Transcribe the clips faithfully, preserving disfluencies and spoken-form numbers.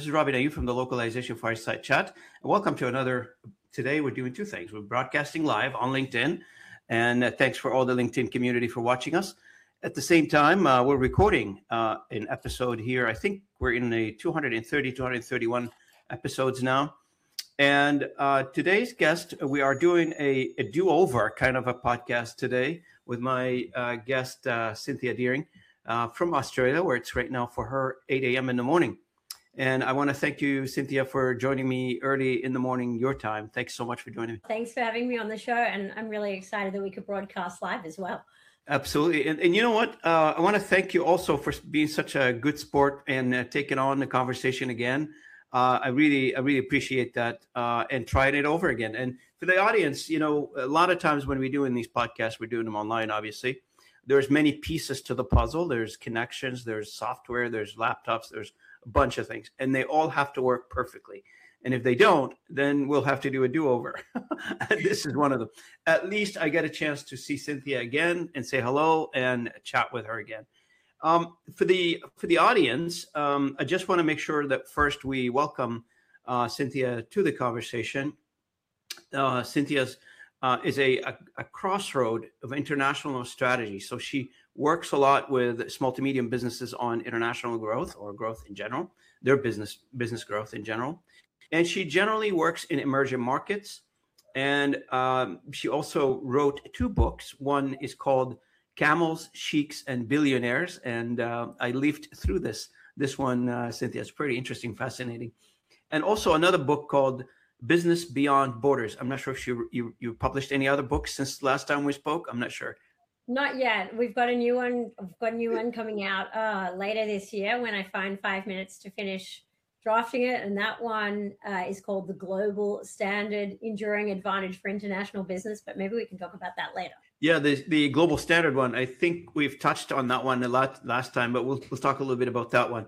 is Robbie Nayu from the Localization Fireside Chat. And welcome to another. Today, we're doing two things. We're broadcasting live on LinkedIn. And uh, thanks for all the LinkedIn community for watching us. At the same time, uh, we're recording uh, an episode here. I think we're in the two hundred thirty, two hundred thirty-one episodes now. And uh, today's guest, we are doing a, a do-over kind of a podcast today with my uh, guest, uh, Cynthia Deering uh, from Australia, where it's right now for her eight a.m. in the morning. And I want to thank you, Cynthia, for joining me early in the morning, your time. Thanks so much for joining me. Thanks for having me on the show. And I'm really excited that we could broadcast live as well. Absolutely. And, and you know what? Uh, I want to thank you also for being such a good sport and uh, taking on the conversation again. Uh, I really, I really appreciate that uh, and trying it over again. And for the audience, you know, a lot of times when we're doing these podcasts, we're doing them online, obviously. There's many pieces to the puzzle. There's connections, there's software, there's laptops, there's a bunch of things, and they all have to work perfectly. And if they don't, then we'll have to do a do-over. This is one of them. At least I get a chance to see Cynthia again and say hello and chat with her again. Um, for the for the audience, um, I just want to make sure that first we welcome uh, Cynthia to the conversation. Uh, Cynthia's uh, is a, a, a crossroad of international strategy. So she works a lot with small to medium businesses on international growth or growth in general, their business business growth in general. And she generally works in emerging markets. And um, she also wrote two books. One is called Camels, Sheiks, and Billionaires. And uh, I leafed through this. This one, uh, Cynthia, is pretty interesting, fascinating. And also another book called Business Beyond Borders. I'm not sure if you, you, you published any other books since last time we spoke. I'm not sure. Not yet. We've got a new one. I've got a new one coming out uh, later this year when I find five minutes to finish drafting it. And that one uh, is called The Global Standard Enduring Advantage for International Business. But maybe we can talk about that later. Yeah, the the global standard one. I think we've touched on that one a lot last time, but we'll we'll talk a little bit about that one.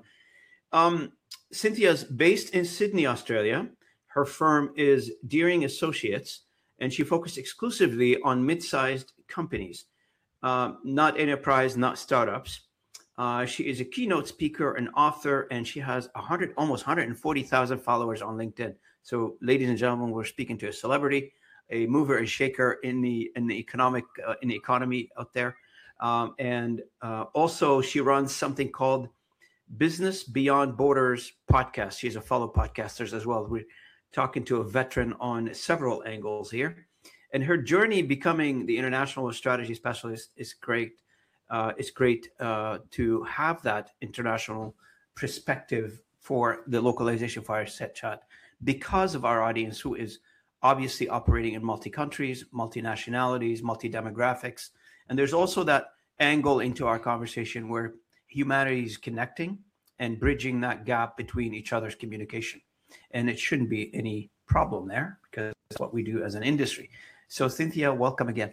Um, Cynthia's based in Sydney, Australia. Her firm is Deering Associates, and she focused exclusively on mid-sized companies, uh, not enterprise, not startups. Uh, she is a keynote speaker, an author, and she has one hundred, almost one hundred forty thousand followers on LinkedIn. So, ladies and gentlemen, we're speaking to a celebrity, a mover and shaker in the in the economic uh, in the economy out there, um, and uh, also she runs something called Business Beyond Borders podcast. She's a fellow podcaster as well. We're talking to a veteran on several angles here, and her journey becoming the international strategy specialist is great. Uh, it's great uh, to have that international perspective for the Localization Fireside Chat because of our audience who is obviously operating in multi-countries, multi-nationalities, multi-demographics. And there's also that angle into our conversation where humanity is connecting and bridging that gap between each other's communication. And it shouldn't be any problem there because that's what we do as an industry. So Cynthia, welcome again.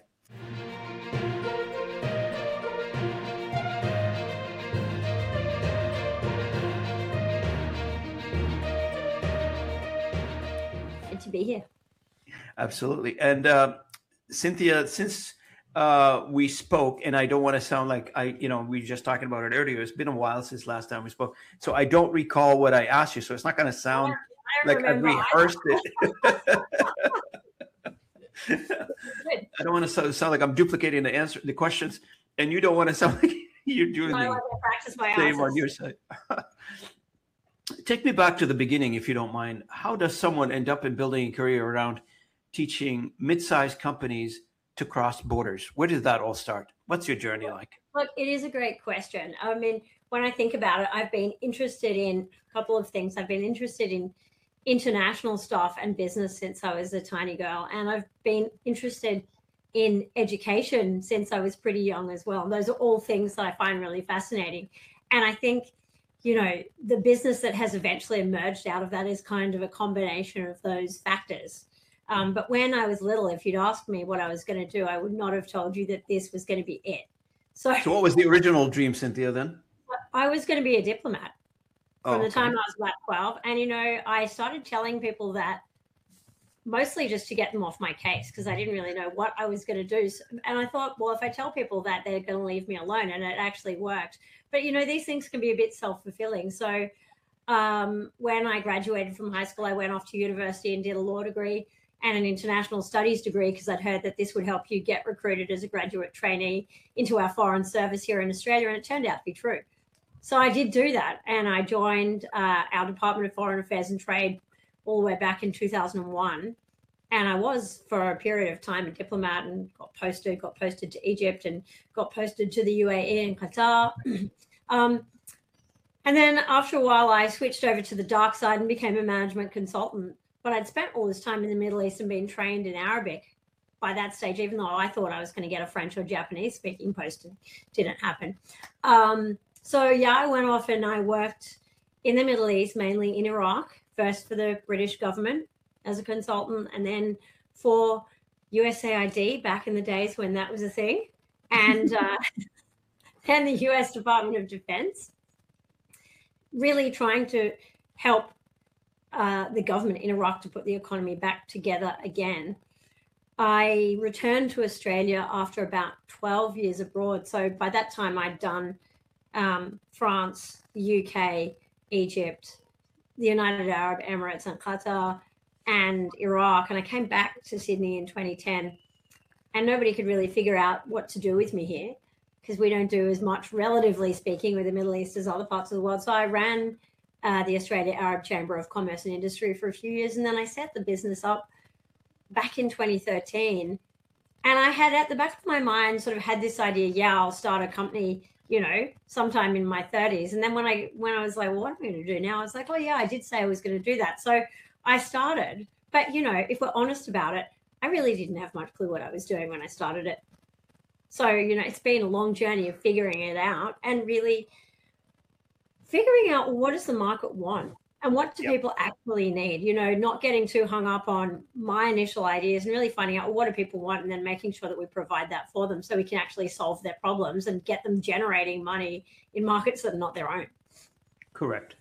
Good to be here. Absolutely. And uh, Cynthia, since uh, we spoke, and I don't want to sound like I, you know, we were just talking about it earlier. It's been a while since last time we spoke. So I don't recall what I asked you. So it's not going to sound I, I like I've rehearsed it. I don't want to sound like I'm duplicating the answer, the questions, and you don't want to sound like you're doing no, the I practice my same answers. on your side. Take me back to the beginning, if you don't mind. How does someone end up in building a career around teaching mid-sized companies to cross borders? Where did that all start? What's your journey like? Look, it is a great question. I mean, when I think about it, I've been interested in a couple of things. I've been interested in international stuff and business since I was a tiny girl. And I've been interested in education since I was pretty young as well. And those are all things that I find really fascinating. And I think, you know, the business that has eventually emerged out of that is kind of a combination of those factors. Um, but when I was little, if you'd asked me what I was going to do, I would not have told you that this was going to be it. So, so what was the original dream, Cynthia, then? I was going to be a diplomat from oh, the okay. time I was about twelve. And, you know, I started telling people that mostly just to get them off my case because I didn't really know what I was going to do. So, and I thought, well, if I tell people that, they're going to leave me alone. And it actually worked. But, you know, these things can be a bit self-fulfilling. So Um, when I graduated from high school, I went off to university and did a law degree and an international studies degree because I'd heard that this would help you get recruited as a graduate trainee into our foreign service here in Australia, and it turned out to be true. So I did do that, and I joined uh, our Department of Foreign Affairs and Trade all the way back in two thousand one. And I was, for a period of time, a diplomat and got posted, got posted to Egypt and got posted to the U A E and Qatar. um, and then after a while, I switched over to the dark side and became a management consultant. But I'd spent all this time in the Middle East and been trained in Arabic by that stage, even though I thought I was going to get a French or Japanese speaking post. It didn't happen. Um, so, yeah, I went off and I worked in the Middle East, mainly in Iraq, first for the British government as a consultant, and then for U S A I D back in the days when that was a thing, and uh, and the U S Department of Defense, really trying to help uh, the government in Iraq to put the economy back together again. I returned to Australia after about twelve years abroad. So by that time, I'd done um, France, the U K, Egypt, the United Arab Emirates, and Qatar, and Iraq. And I came back to Sydney in twenty ten, and nobody could really figure out what to do with me here because we don't do as much, relatively speaking, with the Middle East as other parts of the world. So I ran uh, the Australia Arab Chamber of Commerce and Industry for a few years, and then I set the business up back in twenty thirteen. And I had at the back of my mind sort of had this idea, yeah, I'll start a company, you know, sometime in my thirties. And then when I when I was like, well, what am I going to do now? I was like, oh, yeah, I did say I was going to do that. So I started. But, you know, if we're honest about it, I really didn't have much clue what I was doing when I started it. So, you know, it's been a long journey of figuring it out and really figuring out what does the market want and what do Yep. people actually need, you know, not getting too hung up on my initial ideas and really finding out what do people want and then making sure that we provide that for them so we can actually solve their problems and get them generating money in markets that are not their own. Correct.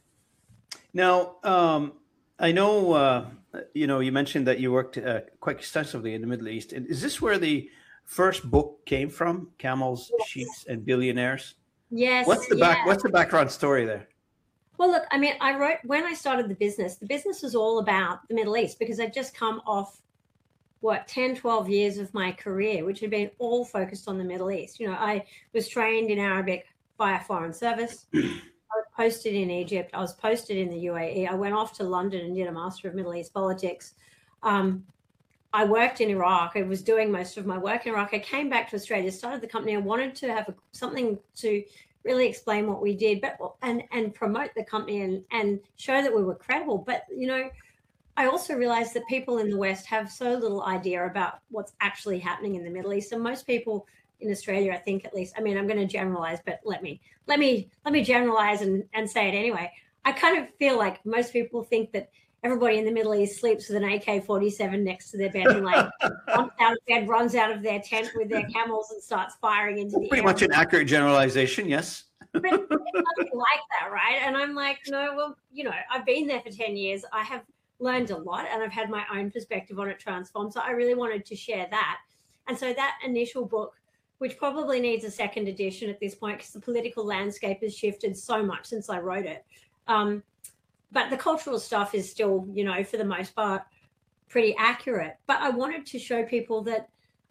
Now, um, I know, uh, you know, you mentioned that you worked uh, quite extensively in the Middle East. And is this where the first book came from? Camels, Yes. Sheep, and Billionaires? Yes. What's the yeah. back? What's the background story there? Well, look, I mean, I wrote when I started the business, the business was all about the Middle East because I'd just come off, what, ten, twelve years of my career, which had been all focused on the Middle East. You know, I was trained in Arabic by a foreign service. I was posted in Egypt. I was posted in the U A E. I went off to London and did a Master of Middle East Politics. Um, I worked in Iraq. I was doing most of my work in Iraq. I came back to Australia, started the company. I wanted to have a, something to really explain what we did, but and and promote the company and and show that we were credible. But you know, I also realized that people in the West have so little idea about what's actually happening in the Middle East, and most people in Australia, I think at least, I mean, I'm going to generalize, but let me let me let me generalize and and say it anyway. I kind of feel like most people think that everybody in the Middle East sleeps with an A K forty-seven next to their bed and like jumps out of bed, runs out of their tent with their camels and starts firing into the Pretty air. much an accurate generalization, yes. But it's nothing like that, right? And I'm like, no, well, you know, I've been there for ten years. I have learned a lot and I've had my own perspective on it transform. So I really wanted to share that. And so that initial book, which probably needs a second edition at this point because the political landscape has shifted so much since I wrote it. Um, but the cultural stuff is still, you know, for the most part, pretty accurate. But I wanted to show people that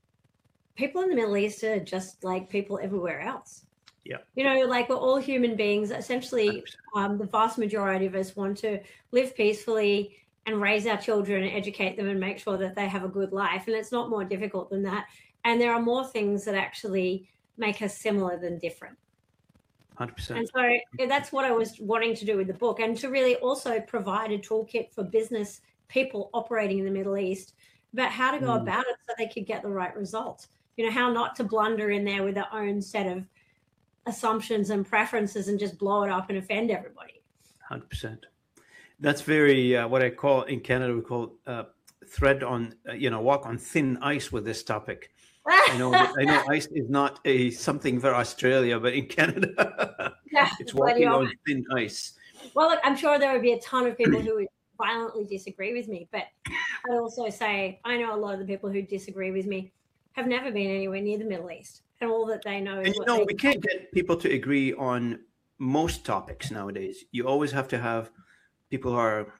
people in the Middle East are just like people everywhere else. Yeah. You know, like we're all human beings. Essentially, um, the vast majority of us want to live peacefully and raise our children and educate them and make sure that they have a good life. And it's not more difficult than that. And there are more things that actually make us similar than different. one hundred percent. And so that's what I was wanting to do with the book, and to really also provide a toolkit for business people operating in the Middle East about how to go Mm. about it so they could get the right results. You know, how not to blunder in there with their own set of assumptions and preferences and just blow it up and offend everybody. one hundred percent. That's very, uh, what I call in Canada, we call uh, thread on, uh, you know, walk on thin ice with this topic. I know, I know, ice is not a something for Australia, but in Canada, Yeah, it's bloody walking hell. on thin ice. Well, look, I'm sure there would be a ton of people who would violently disagree with me, but I also say I know a lot of the people who disagree with me have never been anywhere near the Middle East, and all that they know is And you what know, they we can't get people to agree on most topics nowadays, you always have to have people who are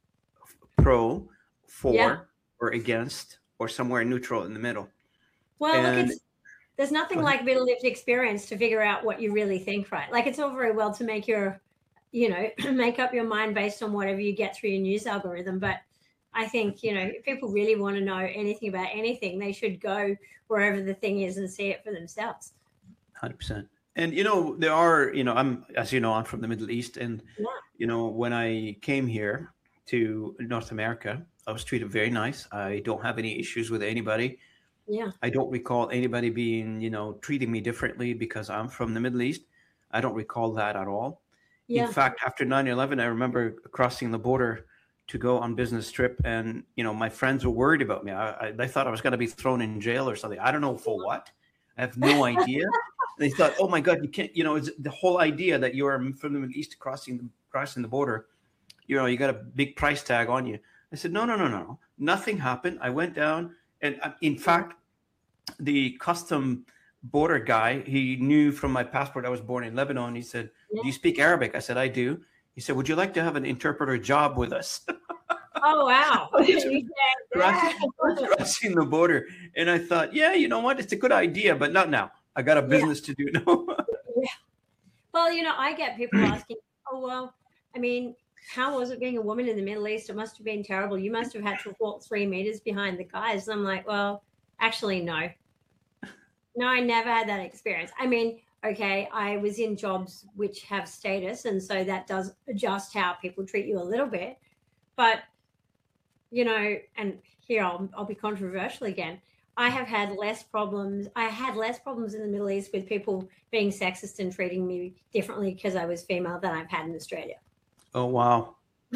pro, for, Yeah. or against, or somewhere neutral in the middle. Well, And look, it's there's nothing like a bit of lived experience to figure out what you really think, right? Like it's all very well to make your, you know, make up your mind based on whatever you get through your news algorithm. But I think, you know, if people really want to know anything about anything, they should go wherever the thing is and see it for themselves. one hundred percent. And, you know, there are, you know, I'm, as you know, I'm from the Middle East. And, Yeah. you know, when I came here to North America, I was treated very nice. I don't have any issues with anybody. Yeah. I don't recall anybody being, you know, treating me differently because I'm from the Middle East. I don't recall that at all. Yeah. In fact, after nine eleven, I remember crossing the border to go on business trip. And, you know, my friends were worried about me. I, I, they thought I was going to be thrown in jail or something. I don't know for what. I have no idea. They thought, oh my God, you can't, you know, it's the whole idea that you're from the Middle East crossing the, crossing the border, you know, you got a big price tag on you. I said, no, no, no, no, nothing happened. I went down. And uh, in fact, the custom border guy, he knew from my passport I was born in Lebanon. He said, Yeah. do you speak Arabic? I said, I do. He said, would you like to have an interpreter job with us? Oh, wow. crossing, crossing the border. And I thought, yeah, you know what? It's a good idea, but not now. I got a business yeah. to do now. Yeah. Well, you know, I get people asking, oh, well, I mean, how was it being a woman in the Middle East? It must have been terrible. You must have had to walk three meters behind the guys. And I'm like, well, actually, no. No, I never had that experience. I mean, okay, I was in jobs which have status, and so that does adjust how people treat you a little bit. But, you know, and here I'll, I'll be controversial again. I have had less problems. I had less problems in the Middle East with people being sexist and treating me differently because I was female than I've had in Australia. Oh, wow.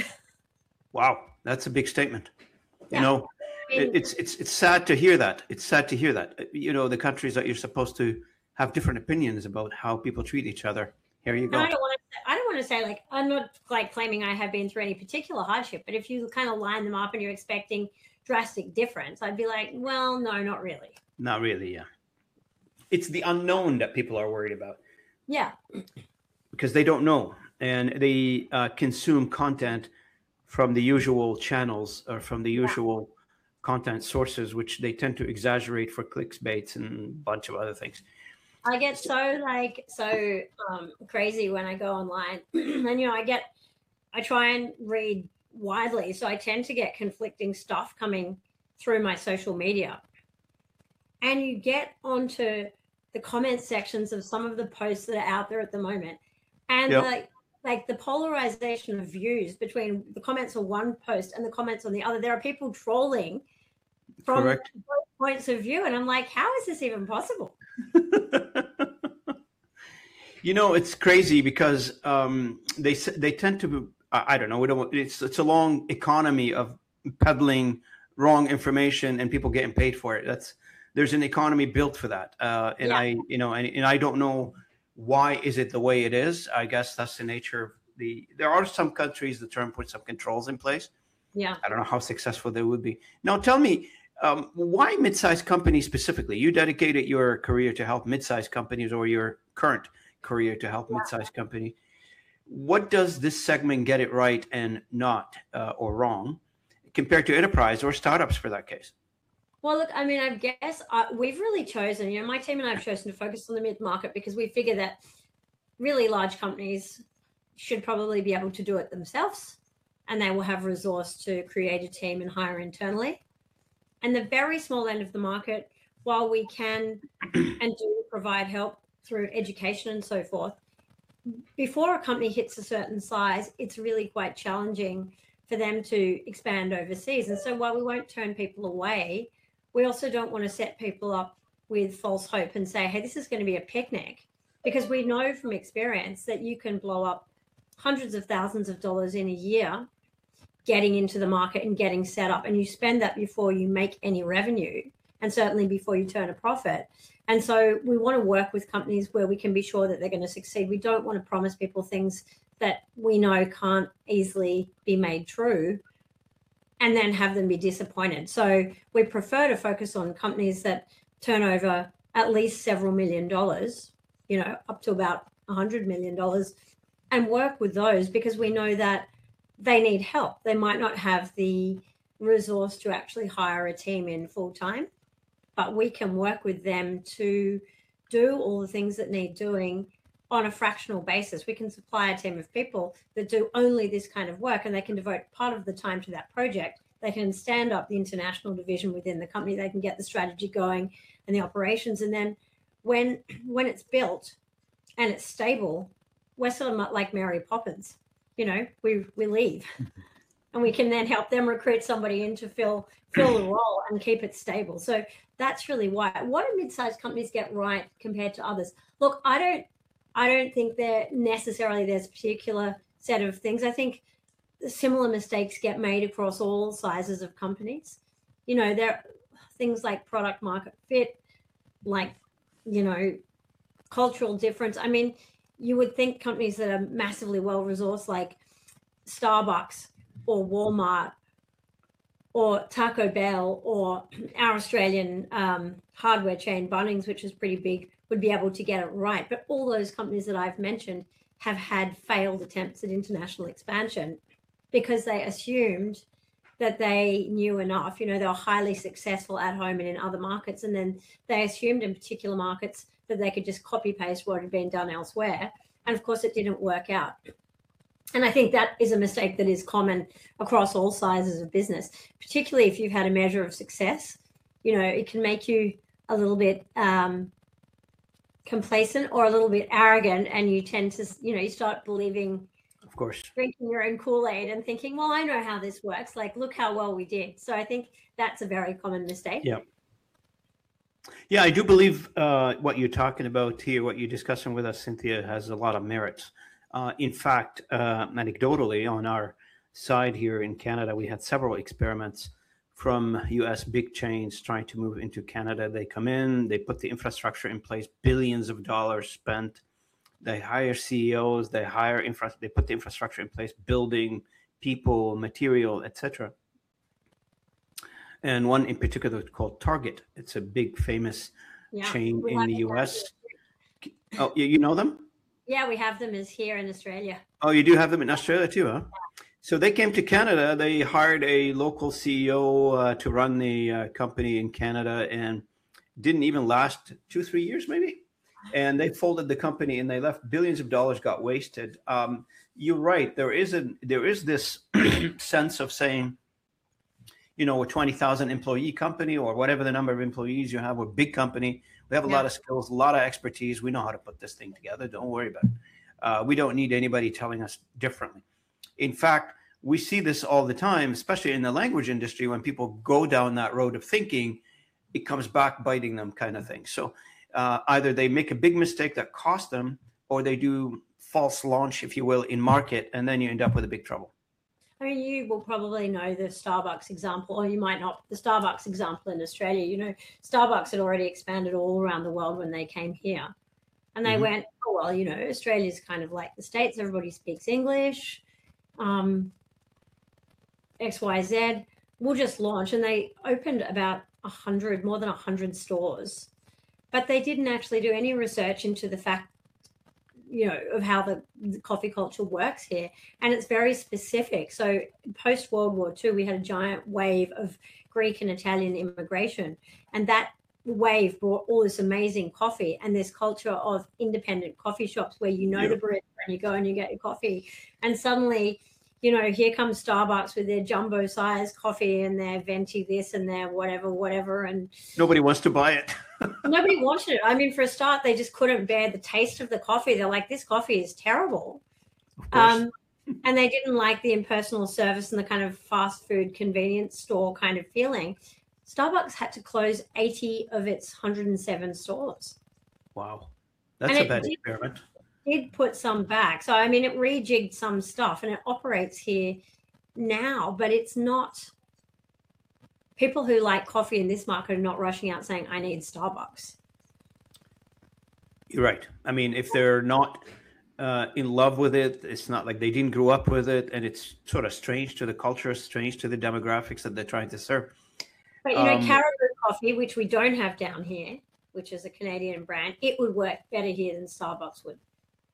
Wow. That's a big statement. Yeah. You know, I mean, it's, it's, it's sad to hear that. It's sad to hear that, you know, the countries that you're supposed to have different opinions about how people treat each other. Here you go. I don't want to say, I don't want to say like, I'm not like claiming I have been through any particular hardship, but if you kind of line them up and you're expecting drastic difference, I'd be like, well, no, not really. Not really. Yeah. It's the unknown that people are worried about. Yeah. Because they don't know, and they uh, consume content from the usual channels or from the usual yeah. content sources, which they tend to exaggerate for clickbaits and a bunch of other things. I get so like, so um, crazy when I go online and, you know, I get, I try and read widely. So I tend to get conflicting stuff coming through my social media, and you get onto the comment sections of some of the posts that are out there at the moment. And yep. the, like the polarization of views between the comments on one post and the comments on the other, there are people trolling from Correct. both points of view. And I'm like, how is this even possible? You know, it's crazy because um, they they tend to, I don't know, we don't. It's it's a long economy of peddling wrong information and people getting paid for it. That's there's an economy built for that, uh, and yeah. I you know, and, and I don't know why is it the way it is. I guess that's the nature of the. There are some countries that try and put some controls in place. Yeah, I don't know how successful they would be. Now, tell me. Um, why mid-sized companies specifically? You dedicated your career to help mid-sized companies, or your current career to help yeah. mid-sized company. What does this segment get it right and not, uh, or wrong, compared to enterprise or startups for that case? Well, look, I mean, I guess uh, we've really chosen, you know, my team and I have chosen to focus on the mid-market because we figure that really large companies should probably be able to do it themselves, and they will have resource to create a team and hire internally. And the very small end of the market, while we can and do provide help through education and so forth, before a company hits a certain size, it's really quite challenging for them to expand overseas. And so while we won't turn people away, we also don't want to set people up with false hope and say, hey, this is going to be a picnic, because we know from experience that you can blow up hundreds of thousands of dollars in a year getting into the market and getting set up, and you spend that before you make any revenue, and certainly before you turn a profit. And so we want to work with companies where we can be sure that they're going to succeed. We don't want to promise people things that we know can't easily be made true and then have them be disappointed. So we prefer to focus on companies that turn over at least several million dollars, you know, up to about one hundred million dollars and work with those, because we know that they need help. They might not have the resource to actually hire a team in full time, but we can work with them to do all the things that need doing on a fractional basis. We can supply a team of people that do only this kind of work, and they can devote part of the time to that project. They can stand up the international division within the company. They can get the strategy going and the operations. And then when when it's built and it's stable, we're sort of like Mary Poppins. You know, we we leave, and we can then help them recruit somebody in to fill fill the role and keep it stable. So that's really why. What do mid-sized companies get right compared to others? Look, I don't I don't think there necessarily there's a particular set of things. I think similar mistakes get made across all sizes of companies. You know, there are things like product market fit, like, you know, cultural difference. I mean, you would think companies that are massively well-resourced, like Starbucks or Walmart or Taco Bell or our Australian um, hardware chain, Bunnings, which is pretty big, would be able to get it right. But all those companies that I've mentioned have had failed attempts at international expansion because they assumed that they knew enough. You know, they were highly successful at home and in other markets, and then they assumed in particular markets that they could just copy paste what had been done elsewhere. And of course, it didn't work out. And I think that is a mistake that is common across all sizes of business, particularly if you've had a measure of success. You know, it can make you a little bit um, complacent or a little bit arrogant, and you tend to, you know, you start believing, of course, drinking your own Kool-Aid and thinking, well, I know how this works. Like, look how well we did. So I think that's a very common mistake. Yeah. Yeah, I do believe uh, what you're talking about here, what you're discussing with us, Cynthia, has a lot of merits. Uh, in fact, uh, anecdotally, on our side here in Canada, we had several experiments from U S big chains trying to move into Canada. They come in, they put the infrastructure in place, billions of dollars spent. They hire C E Os, they hire infra, they put the infrastructure in place, building, people, material, et cetera. And one in particular called Target. It's a big, famous yeah, chain in the U S. Oh, you know them? Yeah, we have them as here in Australia. Oh, you do have them in Australia too, huh? Yeah. So they came to Canada. They hired a local C E O uh, to run the uh, company in Canada, and didn't even last two, three years maybe. And they folded the company and they left. Billions of dollars got wasted. Um, you're right. There is a there is this sense of saying, you know, a twenty thousand employee company or whatever the number of employees you have, we're a big company. We have a yeah. lot of skills, a lot of expertise. We know how to put this thing together. Don't worry about it. Uh, we don't need anybody telling us differently. In fact, we see this all the time, especially in the language industry, when people go down that road of thinking, it comes back biting them kind of thing. So uh, either they make a big mistake that costs them, or they do false launch, if you will, in market, and then you end up with a big trouble. I mean, you will probably know the Starbucks example, or you might not. The Starbucks example in Australia, you know, Starbucks had already expanded all around the world when they came here. And they mm-hmm. went, oh, well, you know, Australia's kind of like the States. Everybody speaks English, um, X, Y, Z. We'll just launch. And they opened about one hundred, more than one hundred stores. But they didn't actually do any research into the fact, you know, of how the, the coffee culture works here. And it's very specific. So post World War Two, we had a giant wave of Greek and Italian immigration. And that wave brought all this amazing coffee and this culture of independent coffee shops where you know yeah. the barista and you go and you get your coffee. And suddenly, you know, here comes Starbucks with their jumbo size coffee and their venti this and their whatever, whatever. And nobody wants to buy it. Nobody wanted it. I mean, for a start, they just couldn't bear the taste of the coffee. They're like, this coffee is terrible. Um, and they didn't like the impersonal service and the kind of fast food convenience store kind of feeling. Starbucks had to close eighty of its one hundred seven stores. Wow. That's and a bad did, experiment. It did put some back. So, I mean, it rejigged some stuff and it operates here now, but it's not... People who like coffee in this market are not rushing out saying, I need Starbucks. You're right. I mean, if they're not uh, in love with it, it's not like they didn't grow up with it, and it's sort of strange to the culture, strange to the demographics that they're trying to serve. But, you know, um, Caribou Coffee, which we don't have down here, which is a Canadian brand, it would work better here than Starbucks would.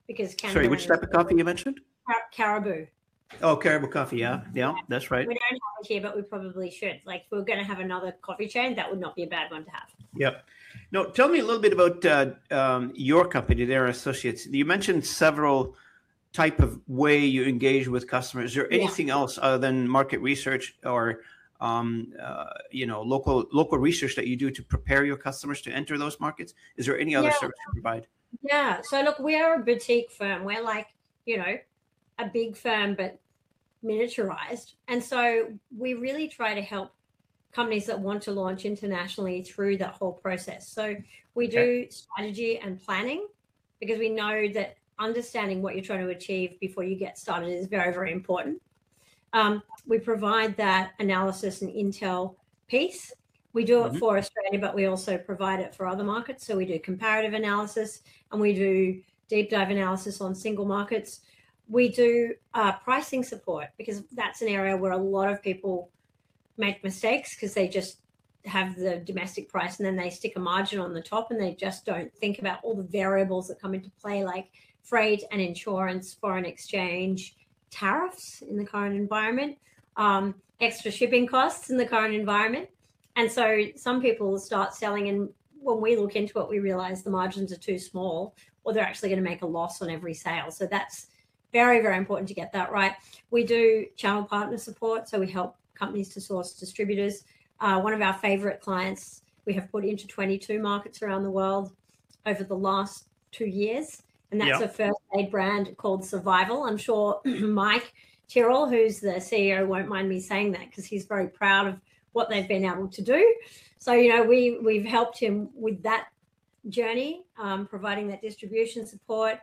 because Canada Sorry, which type of coffee you mentioned? Car- Caribou. Oh, Caribou coffee. Yeah, yeah, that's right. We don't have it here, but we probably should. Like, if we're going to have another coffee chain, that would not be a bad one to have. Yep. No, tell me a little bit about uh, um, your company, Dara Associates. You mentioned several type of way you engage with customers. Is there anything yeah. else other than market research or um, uh, you know local local research that you do to prepare your customers to enter those markets? Is there any other yeah. service you provide? Yeah. So look, we are a boutique firm. We're like you know a big firm, but miniaturized, and so we really try to help companies that want to launch internationally through that whole process. So we okay. do strategy and planning because we know that understanding what you're trying to achieve before you get started is very, very important. Um, we provide that analysis and intel piece. We do it mm-hmm. for Australia, but we also provide it for other markets. So we do comparative analysis and we do deep dive analysis on single markets. We do uh, pricing support because that's an area where a lot of people make mistakes because they just have the domestic price and then they stick a margin on the top and they just don't think about all the variables that come into play, like freight and insurance, foreign exchange, tariffs in the current environment, um, extra shipping costs in the current environment. And so some people start selling, and when we look into it, we realize the margins are too small or they're actually going to make a loss on every sale. So that's very, very important to get that right. We do channel partner support, so we help companies to source distributors. Uh, one of our favorite clients we have put into twenty-two markets around the world over the last two years. And that's yep. a first aid brand called Survival. I'm sure Mike Tyrrell, who's the C E O, won't mind me saying that because he's very proud of what they've been able to do. So, you know, we, we've helped him with that journey, um, providing that distribution support.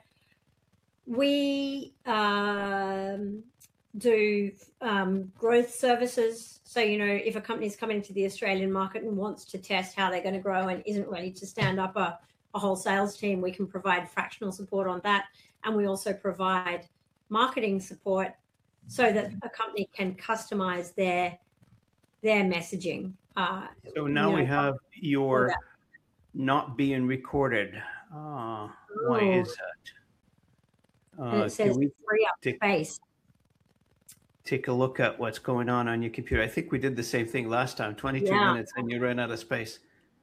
We um, do um, growth services. So, you know, if a company is coming to the Australian market and wants to test how they're going to grow and isn't ready to stand up a, a whole sales team, we can provide fractional support on that. And we also provide marketing support so that a company can customize their their messaging. Uh, so now you know, we have your not being recorded. Uh, oh. Why is that? Uh, and it says we free up take, space. Take a look at what's going on on your computer. I think we did the same thing last time, twenty-two yeah. minutes, and you ran out of space.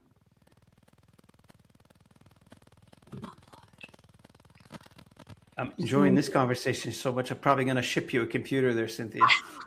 I'm enjoying this conversation so much. I'm probably going to ship you a computer there, Cynthia.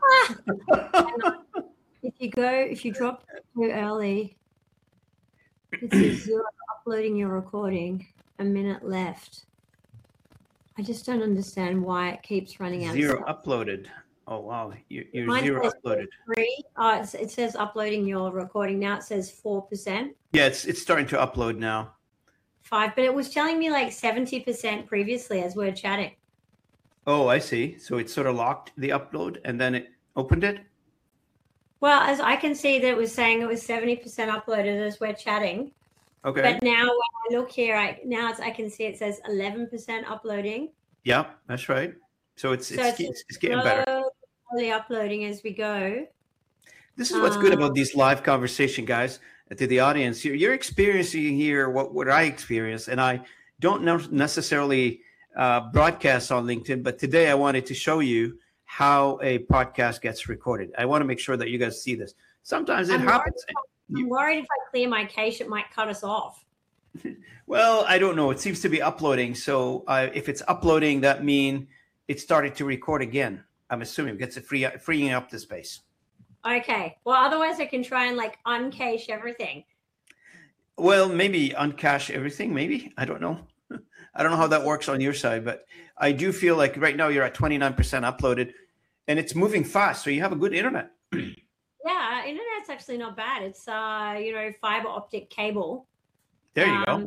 If you go, if you drop too early, it says you're uploading your recording. A minute left. I just don't understand why it keeps running out. Zero uploaded. Oh, wow. You're, you're zero uploaded. Three. Oh, it's, it says uploading your recording. Now it says four percent. Yeah, it's it's starting to upload now. Five, but it was telling me like seventy percent previously as we're chatting. Oh, I see. So it sort of locked the upload and then it opened it? Well, as I can see that it was saying it was seventy percent uploaded as we're chatting. Okay. But now when I look here, I now it's, I can see it says eleven percent uploading. Yeah, that's right. So it's so it's, it's, it's getting better. Slowly uploading as we go. This is what's um, good about these live conversation, guys. To the audience, you're, you're experiencing here what, what I experience, and I don't necessarily uh, broadcast on LinkedIn, but today I wanted to show you how a podcast gets recorded. I want to make sure that you guys see this. Sometimes it I'm happens. Worried, I'm worried if I clear my cache, it might cut us off. Well, I don't know. It seems to be uploading. So uh, if it's uploading, that means it started to record again. I'm assuming it gets it free, freeing up the space. Okay. Well, otherwise I can try and like uncache everything. Well, maybe uncache everything. Maybe. I don't know. I don't know how that works on your side, but I do feel like right now you're at twenty-nine percent uploaded and it's moving fast. So you have a good internet. Yeah. Internet's actually not bad. It's, uh, you know, fiber optic cable. There you um, go.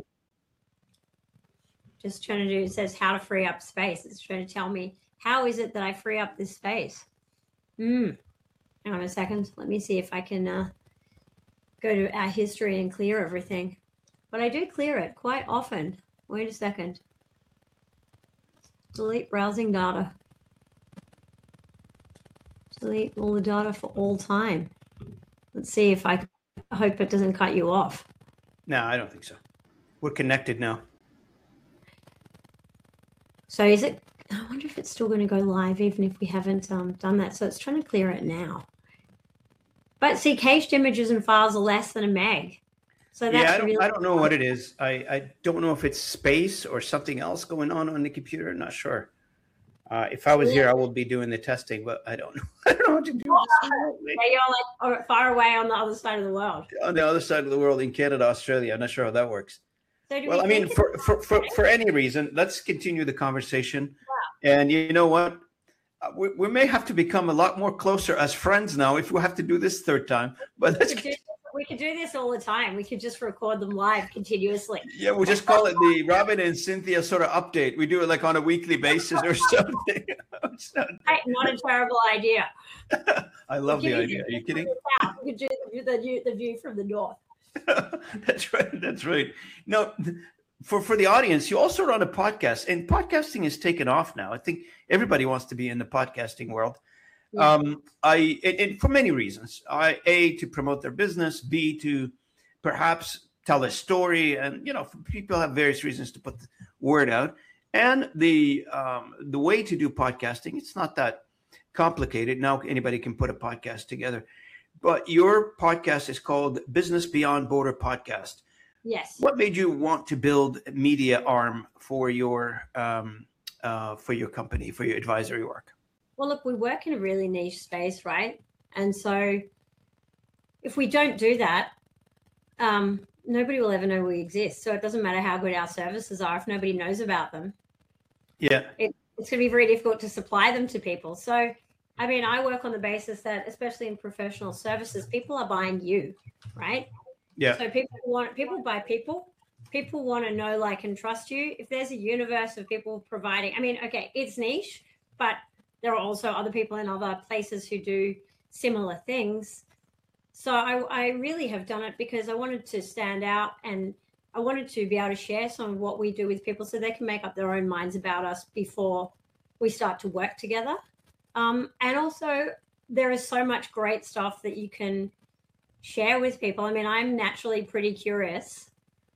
Just trying to do, it says how to free up space. It's trying to tell me, how is it that I free up this space? Hmm. Hang on a second. Let me see if I can uh, go to our history and clear everything. But I do clear it quite often. Wait a second. Delete browsing data. Delete all the data for all time. Let's see if I, I hope it doesn't cut you off. No, I don't think so. We're connected now. So is it, I wonder if it's still going to go live even if we haven't um, done that. So it's trying to clear it now. But see, cached images and files are less than a meg. So that's Yeah, I don't, really I don't know what it is. I, I don't know if it's space or something else going on on the computer. I'm not sure. Uh, if I was Yeah. here, I would be doing the testing, but I don't know. I don't know what to do with this remotely. Yeah, you're like far away on the other side of the world. On the other side of the world in Canada, Australia. I'm not sure how that works. So do Well, we I mean, think for, it's for, for, okay? for any reason, let's continue the conversation. And you know what? Uh, We, we may have to become a lot more closer as friends now if we have to do this third time. But we let's, could, do, we could do this all the time. We could just record them live continuously. yeah, we'll just call it the Robin and Cynthia sort of update. We do it like on a weekly basis or something. It's not- Hey, not a terrible idea. I love We the could idea. do Are you kidding? the- We could do the, the, view- the view from the north. That's right. That's right. No, for for the audience, you also run a podcast, and podcasting is taken off now. I think everybody wants to be in the podcasting world. Yeah. Um, I and, and for many reasons. I a to promote their business, b to perhaps tell a story, and you know, people have various reasons to put the word out. And the um, the way to do podcasting, it's not that complicated. Now anybody can put a podcast together. But your podcast is called Business Beyond Border Podcast. Yes. What made you want to build a media arm for your um, uh, for your company, for your advisory work? Well, look, we work in a really niche space, right? And so if we don't do that, um, nobody will ever know we exist. So it doesn't matter how good our services are if nobody knows about them. Yeah. It, it's going to be very difficult to supply them to people. So, I mean, I work on the basis that, especially in professional services, people are buying you, right? Yeah. So people want people buy people. People want to know, like, and trust you. If there's a universe of people providing, I mean, okay, it's niche, but there are also other people in other places who do similar things. So I, I really have done it because I wanted to stand out, and I wanted to be able to share some of what we do with people so they can make up their own minds about us before we start to work together. Um, and also, there is so much great stuff that you can share with people. I mean, I'm naturally pretty curious.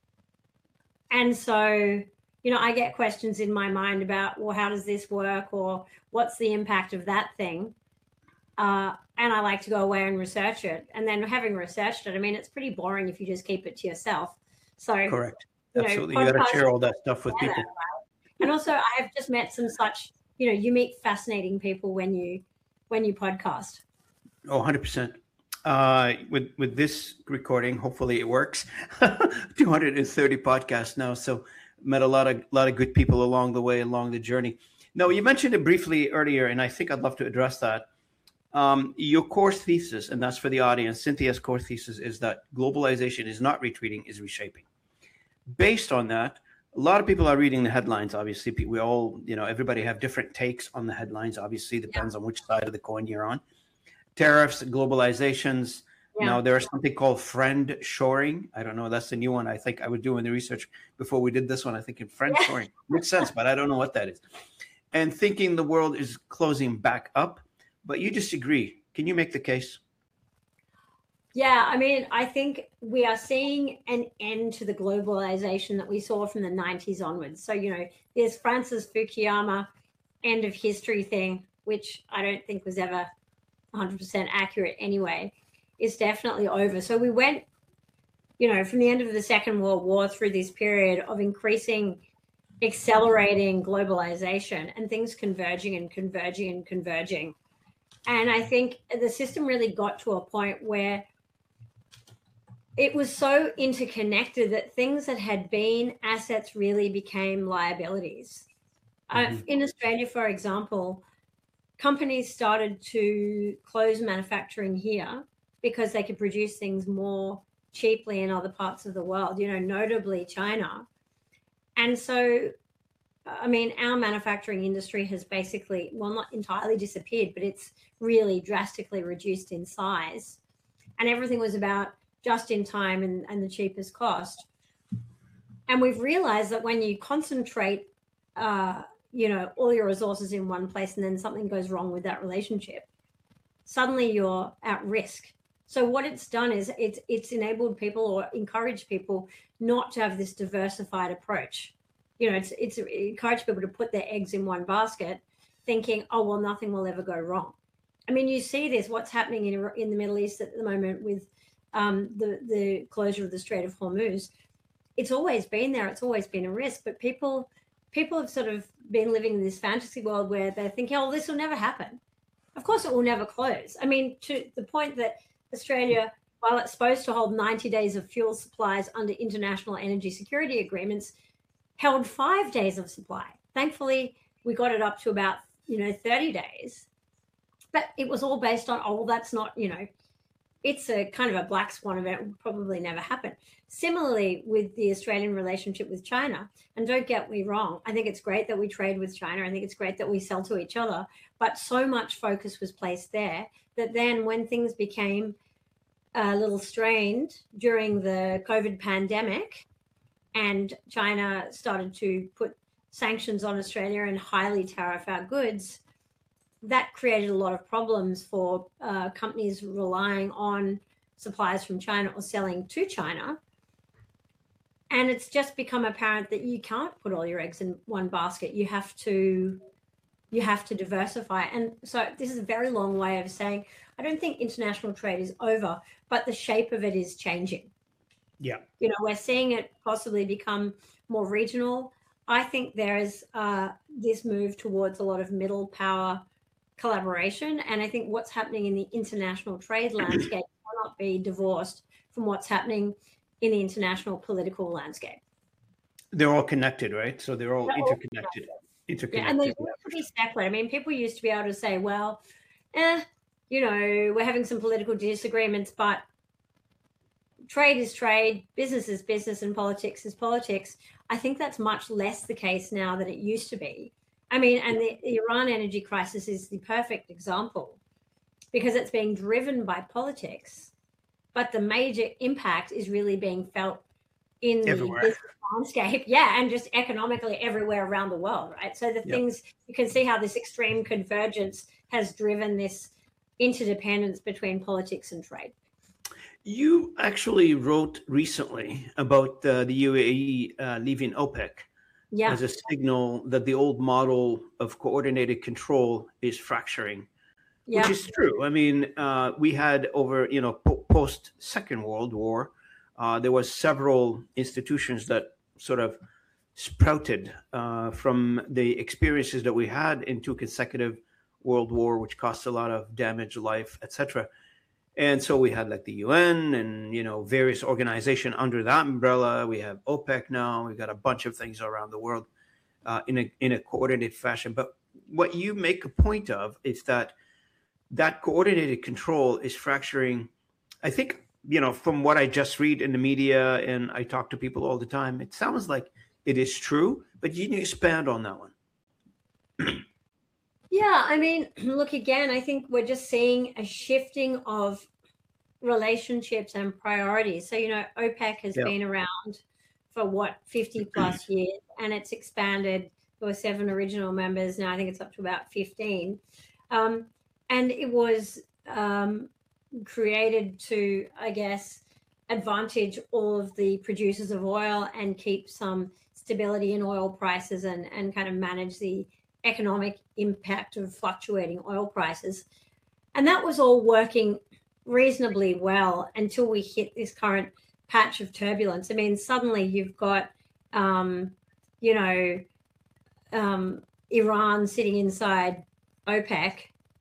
And so, you know, I get questions in my mind about, well, how does this work? Or what's the impact of that thing? Uh, and I like to go away and research it. And then having researched it, I mean, it's pretty boring if you just keep it to yourself. So, correct. You know, Absolutely. You got to podcasts share all that stuff with together, people. right? And also, I have just met some such, you know, you meet fascinating people when you when you podcast. Oh, one hundred percent. Uh, with with this recording, hopefully it works. two hundred thirty podcasts now, so met a lot of lot of good people along the way, along the journey. No, you mentioned it briefly earlier, and I think I'd love to address that. Um, your core thesis, and that's for the audience, Cynthia's core thesis is that globalization is not retreating, is reshaping. Based on that, a lot of people are reading the headlines. Obviously, we all, you know, everybody have different takes on the headlines. Obviously, depends yeah. on which side of the coin you're on. Tariffs, globalizations. Yeah. Now, there's something called friend shoring. I don't know. That's the new one. I think I was doing the research before we did this one. I think in friend yeah. shoring makes sense, but I don't know what that is. And thinking the world is closing back up. But you disagree. Can you make the case? Yeah, I mean, I think we are seeing an end to the globalization that we saw from the nineties onwards. So, you know, there's Francis Fukuyama end of history thing, which I don't think was ever one hundred percent accurate anyway, is definitely over. So we went, you know, from the end of the Second World War through this period of increasing, accelerating globalization and things converging and converging and converging. And I think the system really got to a point where it was so interconnected that things that had been assets really became liabilities. Mm-hmm. Uh, in Australia, for example, companies started to close manufacturing here because they could produce things more cheaply in other parts of the world, you know, notably China. And so, I mean, our manufacturing industry has basically, well, not entirely disappeared, but it's really drastically reduced in size. And everything was about just in time and, and the cheapest cost. And we've realized that when you concentrate, uh, you know, all your resources in one place and then something goes wrong with that relationship, suddenly you're at risk. So what it's done is it's it's enabled people or encouraged people not to have this diversified approach. you know, it's it's encouraged people to put their eggs in one basket, thinking, oh well, nothing will ever go wrong. I mean, you see this, what's happening in in the Middle East at the moment with um, the the closure of the Strait of Hormuz. It's always been there. It's always been a risk, but people people have sort of been living in this fantasy world where they're thinking, oh, this will never happen. Of course, it will never close. I mean, to the point that Australia, while it's supposed to hold ninety days of fuel supplies under international energy security agreements, held five days of supply. Thankfully, we got it up to about, you know, thirty days. But it was all based on, oh, well, that's not, you know, it's a kind of a black swan event, will probably never happen. Similarly, with the Australian relationship with China, and don't get me wrong, I think it's great that we trade with China. I think it's great that we sell to each other, but so much focus was placed there that then when things became a little strained during the COVID pandemic and China started to put sanctions on Australia and highly tariff our goods, that created a lot of problems for uh, companies relying on supplies from China or selling to China. And it's just become apparent that you can't put all your eggs in one basket. You have to, you have to diversify. And so this is a very long way of saying, I don't think international trade is over, but the shape of it is changing. Yeah. You know, we're seeing it possibly become more regional. I think there is uh, this move towards a lot of middle power collaboration. And I think what's happening in the international trade landscape cannot be divorced from what's happening in the international political landscape. They're all connected, right? So they're all They're interconnected. all Interconnected. Yeah, and they used to be separate. I mean, people used to be able to say, well, eh, you know, we're having some political disagreements, but trade is trade, business is business, and politics is politics. I think that's much less the case now than it used to be. I mean, and the, the Iran energy crisis is the perfect example because it's being driven by politics, but the major impact is really being felt in Everywhere. the business landscape. Yeah, and just economically everywhere around the world, right? So the Yep. things, you can see how this extreme convergence has driven this interdependence between politics and trade. You actually wrote recently about uh, the U A E uh, leaving OPEC Yeah. as a signal that the old model of coordinated control is fracturing, Yeah. which is true. I mean, uh, we had over, you know, po- post Second World War, uh, there was several institutions that sort of sprouted uh, from the experiences that we had in two consecutive World War, which caused a lot of damage, life, et cetera. And so we had like the U N and, you know, various organizations under that umbrella. We have OPEC now. We've got a bunch of things around the world uh, in a in a coordinated fashion. But what you make a point of is that that coordinated control is fracturing. I think, you know, from what I just read in the media and I talk to people all the time, it sounds like it is true. But you can expand on that one. Yeah, I mean, look, again, I think we're just seeing a shifting of relationships and priorities. So, you know, OPEC has Yeah. been around for what, fifty plus years, and it's expanded. There were seven original members. Now I think it's up to about fifteen. Um, and it was um, created to, I guess, advantage all of the producers of oil and keep some stability in oil prices and, and kind of manage the economic impact of fluctuating oil prices. And that was all working reasonably well until we hit this current patch of turbulence. I mean, suddenly you've got, um, you know, um, Iran sitting inside OPEC,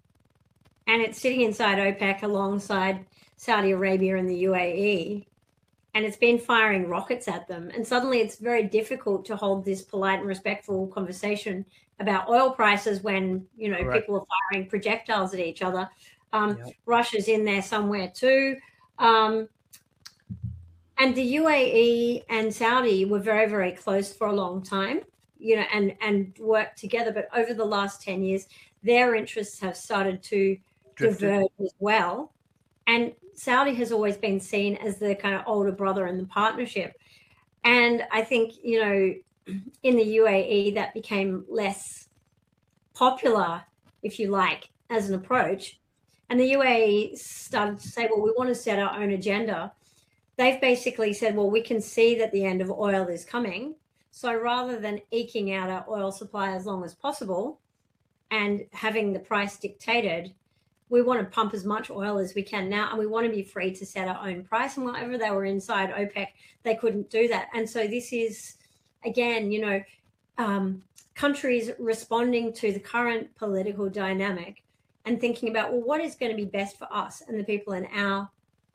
and it's sitting inside OPEC alongside Saudi Arabia and the U A E, and it's been firing rockets at them. And suddenly it's very difficult to hold this polite and respectful conversation about oil prices when, you know, Correct. people are firing projectiles at each other. Um, Yep. Russia's in there somewhere too. Um, and the U A E and Saudi were very, very close for a long time, you know, and, and worked together. But over the last ten years, their interests have started to Drifted. diverge as well. And Saudi has always been seen as the kind of older brother in the partnership. And I think, you know, in the U A E, that became less popular, if you like, as an approach. And the U A E started to say, well, we want to set our own agenda. They've basically said, well, we can see that the end of oil is coming. So rather than eking out our oil supply as long as possible and having the price dictated, we want to pump as much oil as we can now, and we want to be free to set our own price. And whenever they were inside OPEC, they couldn't do that. And so this is, again, you know, um, countries responding to the current political dynamic and thinking about, well, what is going to be best for us and the people in our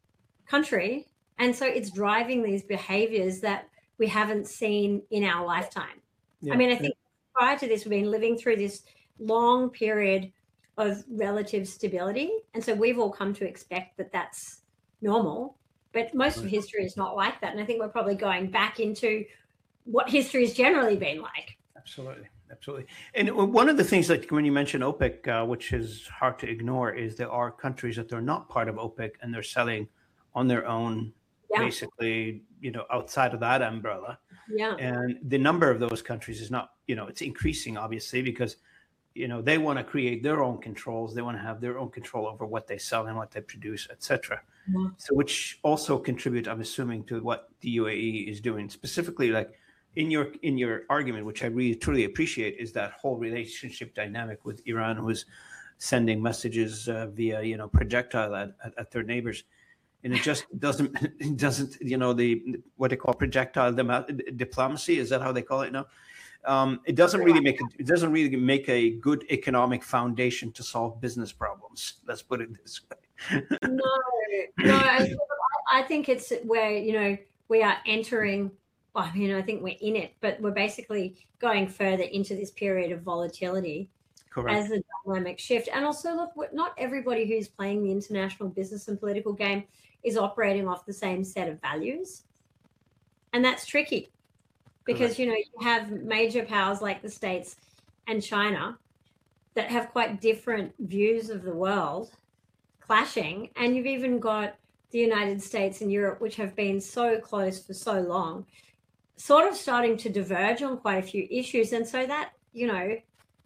country? And so it's driving these behaviors that we haven't seen in our lifetime. Yeah. I mean, I think yeah. prior to this, we've been living through this long period of relative stability. And so we've all come to expect that that's normal. But most of history is not like that. And I think we're probably going back into what history has generally been like. Absolutely. Absolutely. And one of the things that when you mention OPEC, uh, which is hard to ignore, is there are countries that they're not part of OPEC and they're selling on their own, yeah. basically, you know, outside of that umbrella. Yeah. And the number of those countries is not, you know, it's increasing, obviously, because, you know, they want to create their own controls. They want to have their own control over what they sell and what they produce, et cetera. Yeah. So which also contribute, I'm assuming, to what the U A E is doing. Specifically, like in your in your argument, which I really truly appreciate, is that whole relationship dynamic with Iran, who is sending messages uh, via, you know, projectile at, at, at their neighbors. And it just doesn't, it doesn't, you know, the what they call projectile diplomacy. Is that how they call it now? Um, it doesn't really make it doesn't really make a good economic foundation to solve business problems. Let's put it this way. no, no, I, I think it's where, you know, we are entering. Well, I mean, I think we're in it, but we're basically going further into this period of volatility. Correct. As the dynamic shift. And also, look, not everybody who's playing the international business and political game is operating off the same set of values. And that's tricky because, Correct. you know, you have major powers like the States and China that have quite different views of the world clashing. And you've even got the United States and Europe, which have been so close for so long, sort of starting to diverge on quite a few issues. And so that, you know,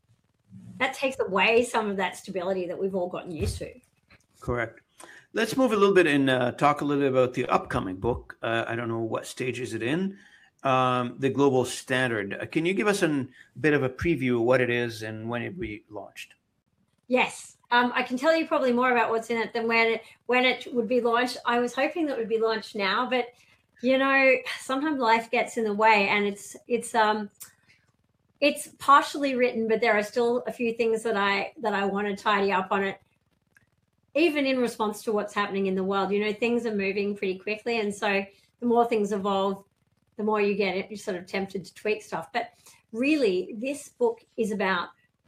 that takes away some of that stability that we've all gotten used to. Correct. Let's move a little bit and uh, talk a little bit about the upcoming book. Uh, I don't know what stage is it in, um, The Global Standard. Uh, can you give us a bit of a preview of what it is and when it will be launched? Yes. Um, I can tell you probably more about what's in it than when it, when it would be launched. I was hoping that it would be launched now, but, you know, sometimes life gets in the way, and it's it's um. It's partially written, but there are still a few things that I that I want to tidy up on it, even in response to what's happening in the world. You know, things are moving pretty quickly, and so the more things evolve, the more you get it. You're sort of tempted to tweak stuff. But really, this book is about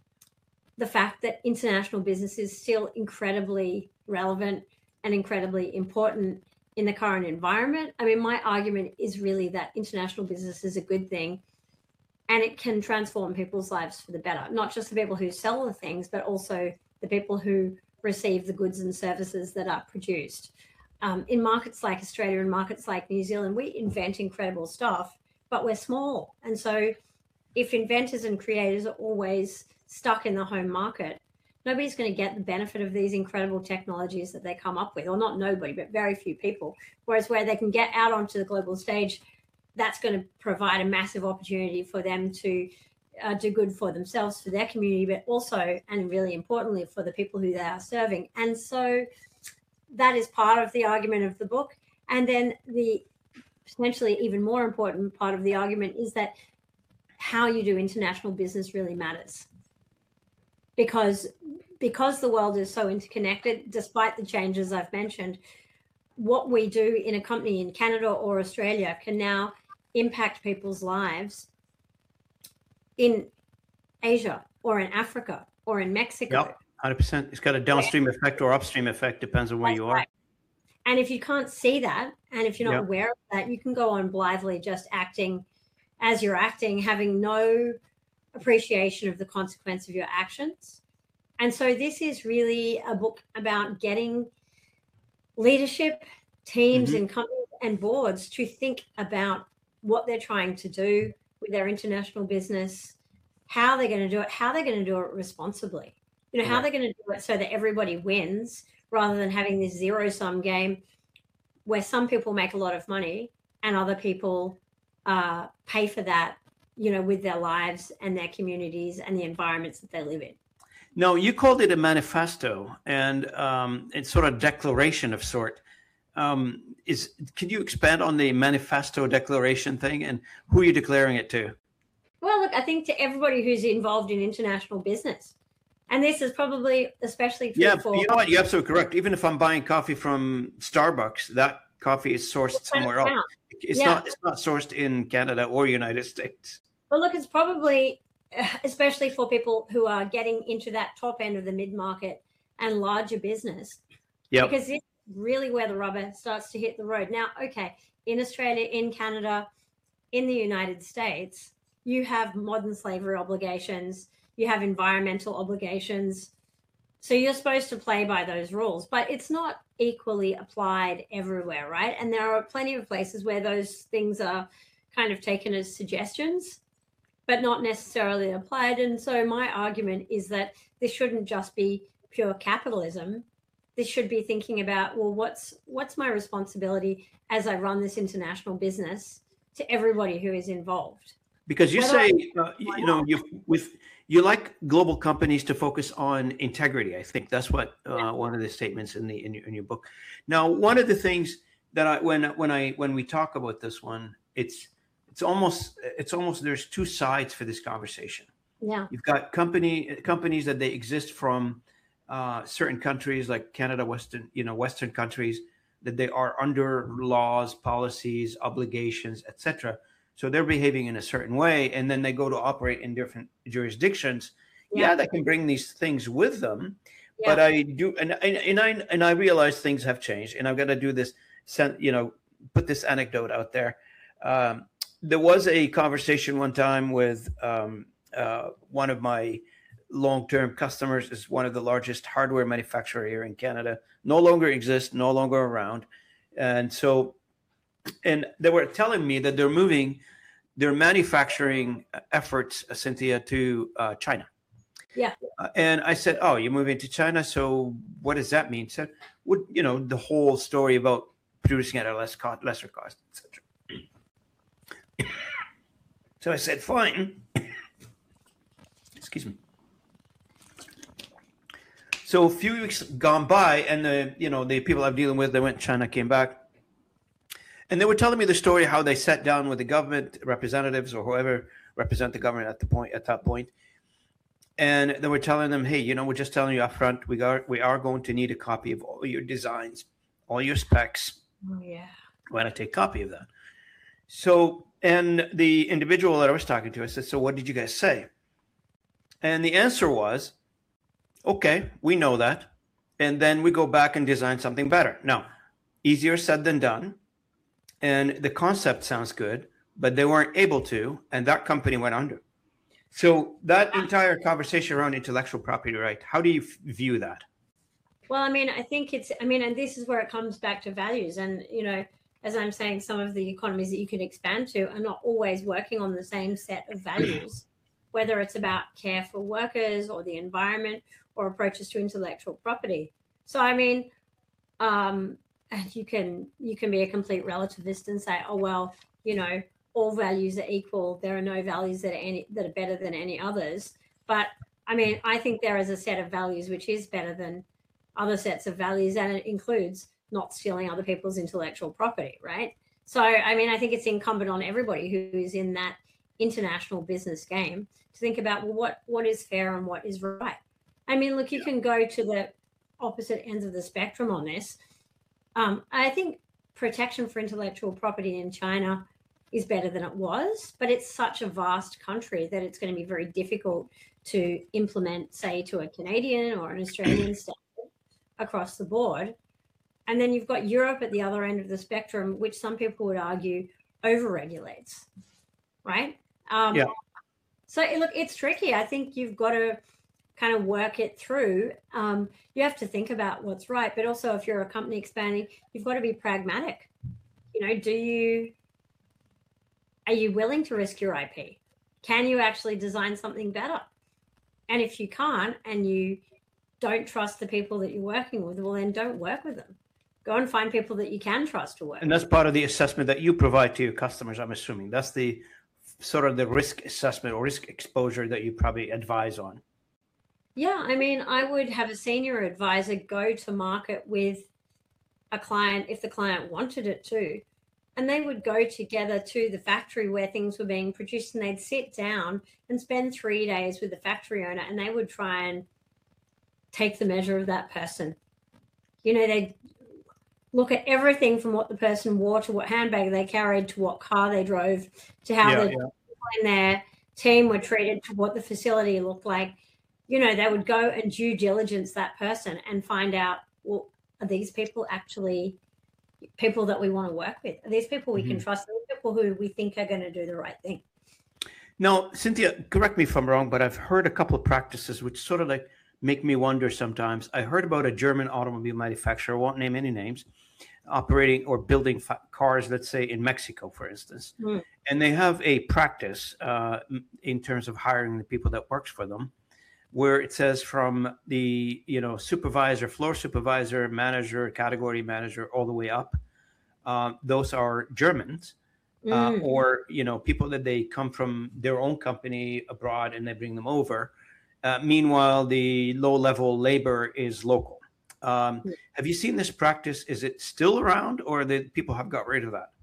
the fact that international business is still incredibly relevant and incredibly important in the current environment. I mean, my argument is really that international business is a good thing. And it can transform people's lives for the better, not just the people who sell the things, but also the people who receive the goods and services that are produced. Um, in markets like Australia and markets like New Zealand, we invent incredible stuff, but we're small. And so if inventors and creators are always stuck in the home market, nobody's going to get the benefit of these incredible technologies that they come up with, or not nobody, but very few people. Whereas where they can get out onto the global stage, that's going to provide a massive opportunity for them to uh, do good for themselves, for their community, but also, and really importantly, for the people who they are serving. And so that is part of the argument of the book. And then the potentially even more important part of the argument is that how you do international business really matters. Because, because the world is so interconnected, despite the changes I've mentioned, what we do in a company in Canada or Australia can now impact people's lives in Asia or in Africa or in Mexico. Yep, one hundred percent. It's got a downstream yeah. effect or upstream effect, depends on where That's you are. Right. And if you can't see that, and if you're not yep. aware of that, you can go on blithely just acting as you're acting, having no appreciation of the consequence of your actions. And so this is really a book about getting leadership, teams mm-hmm. and companies and boards to think about what they're trying to do with their international business, how they're going to do it, how they're going to do it responsibly, you know, right. how they're going to do it so that everybody wins, rather than having this zero-sum game where some people make a lot of money and other people uh, pay for that you know, with their lives and their communities and the environments that they live in. No, you called it a manifesto, and um, it's sort of declaration of sort. Um, is can you expand on the manifesto declaration thing, and who are you declaring it to? Well, look, I think to everybody who's involved in international business, and this is probably especially true Yeah, for. you know what? You're absolutely correct. Even if I'm buying coffee from Starbucks, that coffee is sourced somewhere else. It's yeah. not. It's not sourced in Canada or United States. Well, look, it's probably, especially for people who are getting into that top end of the mid-market and larger business. Yeah. Because this is really where the rubber starts to hit the road. Now, okay, in Australia, in Canada, in the United States, you have modern slavery obligations, you have environmental obligations. So you're supposed to play by those rules, but it's not equally applied everywhere, right? And there are plenty of places where those things are kind of taken as suggestions, but not necessarily applied. And so my argument is that this shouldn't just be pure capitalism. This should be thinking about, well, what's what's my responsibility as I run this international business to everybody who is involved? Because you say, uh, you know, you with you like global companies to focus on integrity. I think that's what uh, yeah. one of the statements in the in your, in your book. Now, one of the things that I when when I when we talk about this one, it's it's almost it's almost there's two sides for this conversation. Yeah, you've got company companies that they exist from uh, certain countries like Canada, Western you know Western countries, that they are under laws, policies, obligations, et cetera. So they're behaving in a certain way, and then they go to operate in different jurisdictions. Yeah, yeah they can bring these things with them, yeah. but I do, and, and and I and I realize things have changed, and I've got to do this, you know, put this anecdote out there. Um, there was a conversation one time with um, uh, one of my long-term customers, is one of the largest hardware manufacturer here in Canada. No longer exists, no longer around, and so. And they were telling me that they're moving their manufacturing efforts, Cynthia, to uh, China. Yeah. Uh, and I said, "Oh, you're moving to China. So what does that mean?" So, what you know, the whole story about producing at a less cost, lesser cost, et cetera. So I said, "Fine." Excuse me. So a few weeks gone by, and the you know the people I'm dealing with, they went to China, came back. And they were telling me the story how they sat down with the government representatives or whoever represent the government at the point at that point, and they were telling them, "Hey, you know, we're just telling you up front, we are we are going to need a copy of all your designs, all your specs. Oh yeah, why not take a copy of that?" So, and the individual that I was talking to, I said, "So what did you guys say?" And the answer was, "Okay, we know that, and then we go back and design something better." Now, easier said than done. And the concept sounds good, but they weren't able to, and that company went under. So that entire conversation around intellectual property right, how do you f- view that? Well, I mean, I think it's, I mean, and this is where it comes back to values. And, you know, as I'm saying, some of the economies that you can expand to are not always working on the same set of values, whether it's about care for workers or the environment or approaches to intellectual property. So, I mean, um, and you can you can be a complete relativist and say, oh, well, you know, all values are equal. There are no values that are any that are better than any others. But I mean, I think there is a set of values which is better than other sets of values, and it includes not stealing other people's intellectual property, right? So, I mean, I think it's incumbent on everybody who is in that international business game to think about, well, what what is fair and what is right. I mean, look, you can go to the opposite ends of the spectrum on this. Um, I think protection for intellectual property in China is better than it was, but it's such a vast country that it's going to be very difficult to implement, say, to a Canadian or an Australian standard across the board. And then you've got Europe at the other end of the spectrum, which some people would argue overregulates, right? Um, yeah. So, look, it's tricky. I think you've got to kind of work it through. Um, you have to think about what's right, but also if you're a company expanding, you've got to be pragmatic. You know, do you, are you willing to risk your I P? Can you actually design something better? And if you can't, and you don't trust the people that you're working with, well, then don't work with them. Go and find people that you can trust to work. And that's part of the assessment that you provide to your customers, I'm assuming. That's the sort of the risk assessment or risk exposure that you probably advise on? Yeah, I mean, I would have a senior advisor go to market with a client if the client wanted it to. And they would go together to the factory where things were being produced, and they'd sit down and spend three days with the factory owner, and they would try and take the measure of that person. You know, they'd look at everything from what the person wore to what handbag they carried to what car they drove to how Yeah, the yeah. people in their team were treated to what the facility looked like. You know, they would go and due diligence that person and find out, well, are these people actually people that we want to work with? Are these people we Mhm. can trust? Are these people who we think are going to do the right thing? Now, Cynthia, correct me if I'm wrong, but I've heard a couple of practices which sort of like make me wonder sometimes. I heard about a German automobile manufacturer, I won't name any names, operating or building fa- cars, let's say in Mexico, for instance. Mm. And they have a practice uh, m- in terms of hiring the people that works for them, where it says from the, you know, supervisor, floor supervisor, manager, category manager, all the way up. Uh, those are Germans. Uh, Mm. or you know, people that they come from their own company abroad and they bring them over. Uh, meanwhile, the low-level labor is local. Um, Yeah. have you seen this practice? Is it still around, or the people have got rid of that?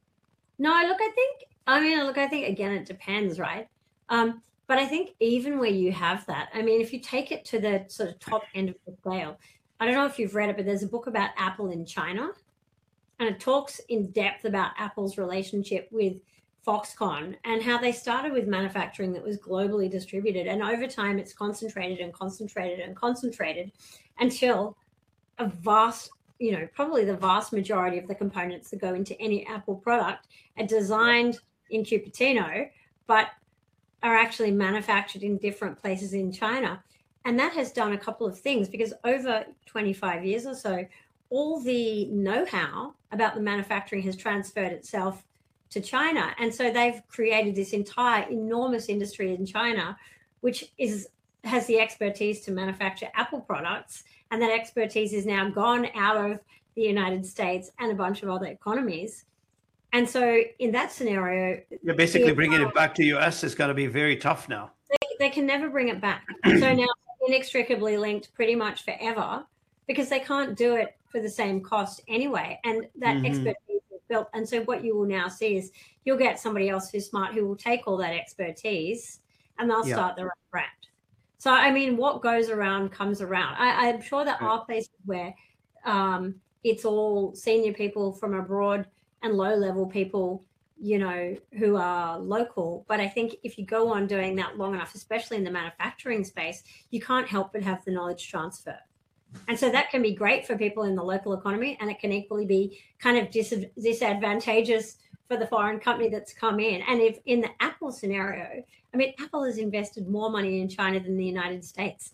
No, look, I think, I mean, look, I think, again, it depends, right? Um, but I think even where you have that, I mean, if you take it to the sort of top end of the scale, I don't know if you've read it, but there's a book about Apple in China, and it talks in depth about Apple's relationship with Foxconn and how they started with manufacturing that was globally distributed. And over time, it's concentrated and concentrated and concentrated until a vast, you know, probably the vast majority of the components that go into any Apple product are designed in Cupertino, but are actually manufactured in different places in China. And that has done a couple of things, because over twenty-five years or so, all the know-how about the manufacturing has transferred itself to China. And so they've created this entire enormous industry in China, which is has the expertise to manufacture Apple products. And that expertise is now gone out of the United States and a bunch of other economies. And so in that scenario, Yeah, basically the- bringing it back to U S is going to be very tough now. they, they can never bring it back. So now inextricably linked pretty much forever, because they can't do it for the same cost anyway. And that Mhm. expertise is built. And so what you will now see is you'll get somebody else who's smart who will take all that expertise and they'll Yeah. start their own brand. So, I mean, what goes around comes around. I, I'm sure there Right. are places where um, it's all senior people from abroad and low level people, you know, who are local. But I think if you go on doing that long enough, especially in the manufacturing space, you can't help but have the knowledge transfer. And so that can be great for people in the local economy, and it can equally be kind of dis- disadvantageous for the foreign company that's come in. And if in the Apple scenario, I mean, Apple has invested more money in China than the United States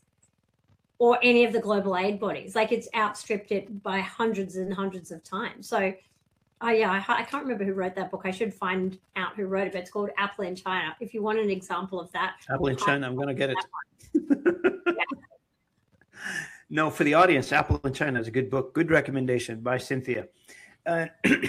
or any of the global aid bodies. Like, it's outstripped it by hundreds and hundreds of times. So, oh yeah, I, I can't remember who wrote that book. I should find out who wrote it, but it's called Apple in China. If you want an example of that. Apple in China, I'm going to get it. Yeah. No, for the audience, Apple in China is a good book, good recommendation by Cynthia. Uh,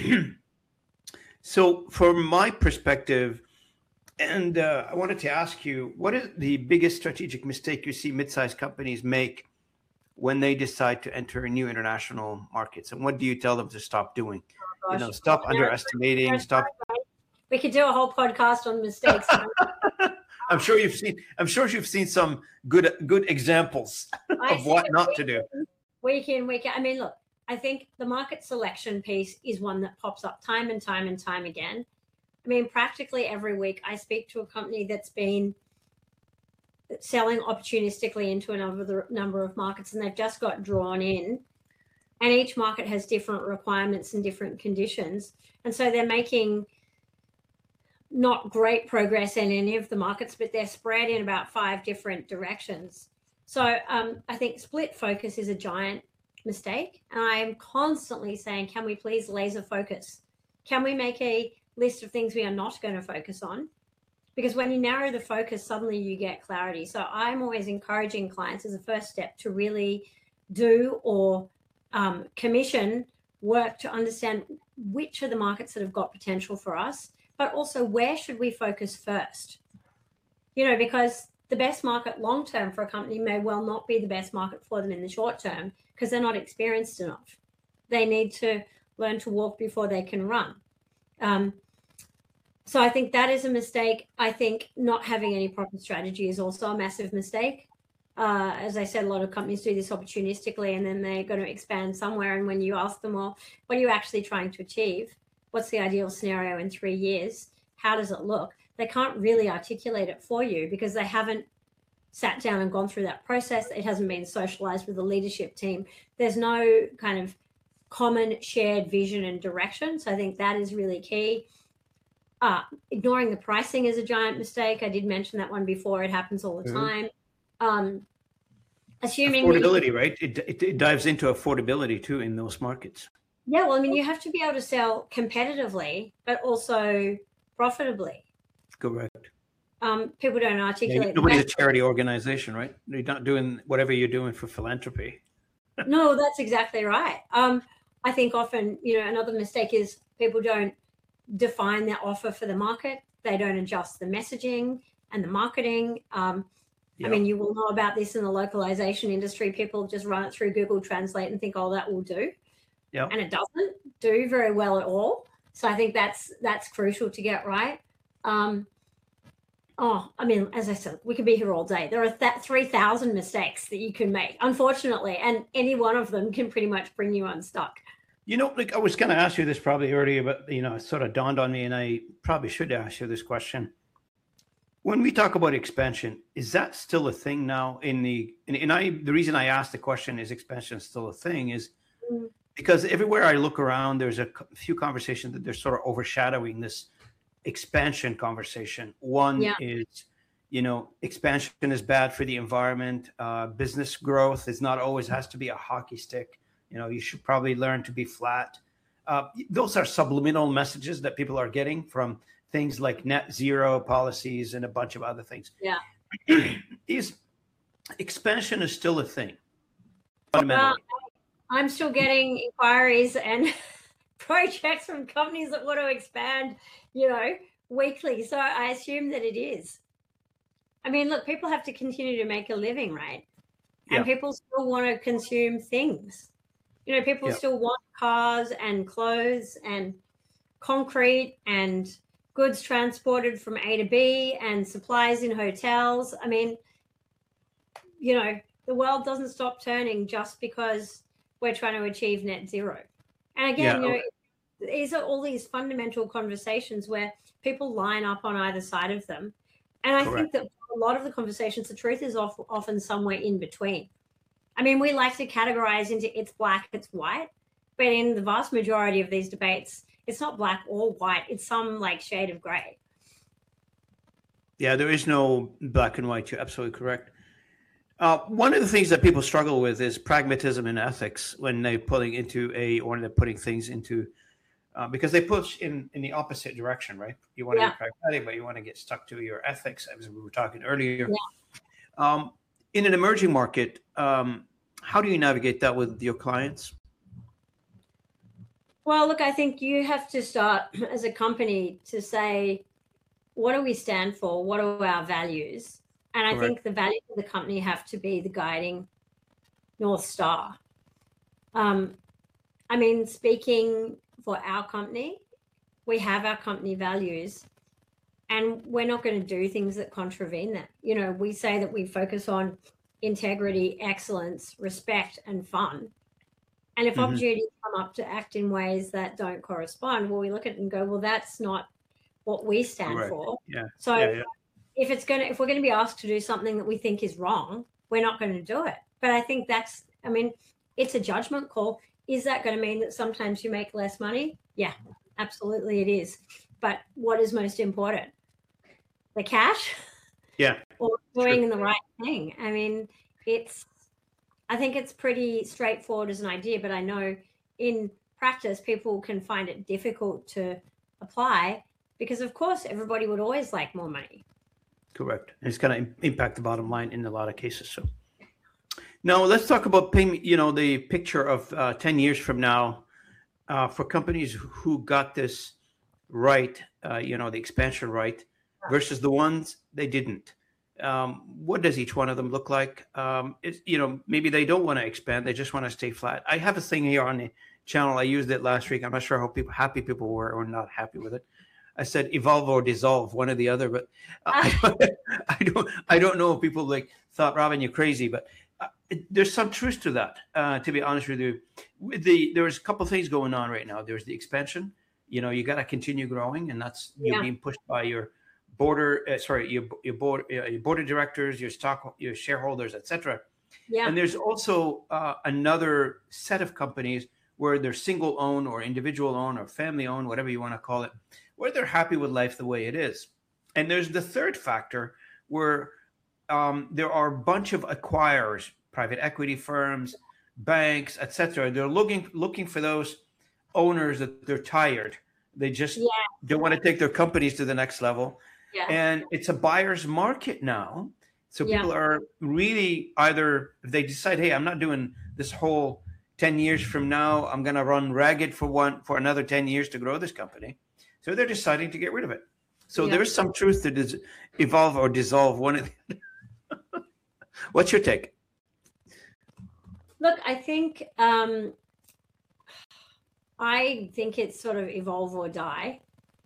so from my perspective, and uh, I wanted to ask you, what is the biggest strategic mistake you see mid-sized companies make when they decide to enter new international markets? And what do you tell them to stop doing? Oh, You know, gosh. stop Yeah. underestimating, stop. We could do a whole podcast on mistakes. I'm sure you've seen, I'm sure you've seen some good, good examples I of what see it not week to do. in, Week in, week out. I mean, look, I think the market selection piece is one that pops up time and time and time again. I mean, practically every week I speak to a company that's been selling opportunistically into another number of markets, and they've just got drawn in. And each market has different requirements and different conditions. And so they're making not great progress in any of the markets, but they're spread in about five different directions. So um, I think split focus is a giant mistake. And I'm constantly saying, can we please laser focus? Can we make a list of things we are not going to focus on? Because when you narrow the focus, suddenly you get clarity. So I'm always encouraging clients as a first step to really do or um, commission work to understand which are the markets that have got potential for us, but also where should we focus first? You know, because the best market long term for a company may well not be the best market for them in the short term because they're not experienced enough. They need to learn to walk before they can run. Um, so I think that is a mistake. I think not having any proper strategy is also a massive mistake. Uh, as I said, a lot of companies do this opportunistically, and then they're going to expand somewhere. And when you ask them, well, what are you actually trying to achieve? What's the ideal scenario in three years? How does it look? They can't really articulate it for you because they haven't sat down and gone through that process. It hasn't been socialized with the leadership team. There's no kind of common shared vision and direction. So I think that is really key. Uh, ignoring the pricing is a giant mistake. I did mention that one before. It happens all the mm-hmm. time. Um, assuming affordability, you, right? It, it, it dives into affordability too in those markets. Yeah, well, I mean, you have to be able to sell competitively, but also profitably. Correct. Um, people don't articulate. Yeah, nobody's a charity organization, right? You're not doing whatever you're doing for philanthropy. No, that's exactly right. Um, I think often, you know, another mistake is people don't define their offer for the market. They don't adjust the messaging and the marketing. Um, yep. I mean, you will know about this in the localization industry. People just run it through Google Translate and think, oh, that will do. Yep. And it doesn't do very well at all. So I think that's that's crucial to get right. Um, oh, I mean, as I said, we could be here all day. There are th- three thousand mistakes that you can make, unfortunately, and any one of them can pretty much bring you unstuck. You know, like I was going to ask you this probably earlier, but, you know, it sort of dawned on me, and I probably should ask you this question. When we talk about expansion, is that still a thing now in the, and, and I, the reason I asked the question, is expansion still a thing, is mm. because everywhere I look around, there's a few conversations that they're sort of overshadowing this expansion conversation. One yeah. is, you know, expansion is bad for the environment. Uh, business growth is not always has to be a hockey stick. You know, you should probably learn to be flat. Uh, those are subliminal messages that people are getting from things like net zero policies and a bunch of other things. Yeah. Is expansion is still a thing? Well, I'm still getting inquiries and projects from companies that want to expand, you know, weekly. So I assume that it is. I mean, look, people have to continue to make a living, right? And yeah. people still want to consume things. You know, people yep. still want cars and clothes and concrete and goods transported from A to B and supplies in hotels. I mean, you know, the world doesn't stop turning just because we're trying to achieve net zero. And again, yeah. you know, these are all these fundamental conversations where people line up on either side of them. And I Correct. think that a lot of the conversations, the truth is often somewhere in between. I mean, we like to categorize into it's black, it's white, but in the vast majority of these debates, it's not black or white. It's some like shade of gray. Yeah, there is no black and white. You're absolutely correct. Uh, one of the things that people struggle with is pragmatism and ethics when they're putting into a, or they're putting things into, uh, because they push in, in the opposite direction, right? You want to yeah. be pragmatic, but you want to get stuck to your ethics, as we were talking earlier. Yeah. Um, in an emerging market, um, how do you navigate that with your clients? Well, look, I think you have to start as a company to say, what do we stand for? What are our values? And I Correct. think the values of the company have to be the guiding North Star. Um, I mean, speaking for our company, we have our company values, and we're not going to do things that contravene that. You know, we say that we focus on integrity, excellence, respect, and fun. And if mm-hmm. opportunities come up to act in ways that don't correspond, well, we look at it and go, well, that's not what we stand Correct. for. Yeah. So yeah, yeah. if it's going to, if we're going to be asked to do something that we think is wrong, we're not going to do it. But I think that's, I mean, it's a judgment call. Is that going to mean that sometimes you make less money? Yeah, absolutely it is. But what is most important? The cash? Yeah. Or doing the right thing? I mean, it's, I think it's pretty straightforward as an idea, but I know in practice, people can find it difficult to apply because, of course, everybody would always like more money. Correct. And it's going to impact the bottom line in a lot of cases. So now let's talk about payment, you know, the picture of uh, ten years from now uh, for companies who got this right, uh, you know, the expansion right, versus the ones they didn't. Um, what does each one of them look like? Um, it's, you know, maybe they don't want to expand; they just want to stay flat. I have a thing here on the channel. I used it last week. I'm not sure how people happy people were or not happy with it. I said evolve or dissolve, one or the other. But I, I don't, I don't know if people like thought, Robin, you're crazy. But uh, it, there's some truth to that. Uh, to be honest with you, with the there's a couple of things going on right now. There's the expansion. You know, you got to continue growing, and that's Yeah. you're being pushed by your border. Uh, sorry, your your board, uh, your board of directors, your stock, your shareholders, et cetera. Yeah. And there's also uh, another set of companies where they're single owned or individual owned or family owned, whatever you want to call it, where they're happy with life the way it is. And there's the third factor where um, there are a bunch of acquirers, private equity firms, banks, et cetera. They're looking looking for those owners that they're tired. They just Yeah. don't want to take their companies to the next level. Yeah. And it's a buyer's market now. So Yeah. people are really either, if they decide, hey, I'm not doing this whole ten years from now, I'm going to run ragged for one for another ten years to grow this company. So they're deciding to get rid of it. So Yeah. there's some truth to dis- evolve or dissolve one of the What's your take? Look, I think um, I think it's sort of evolve or die,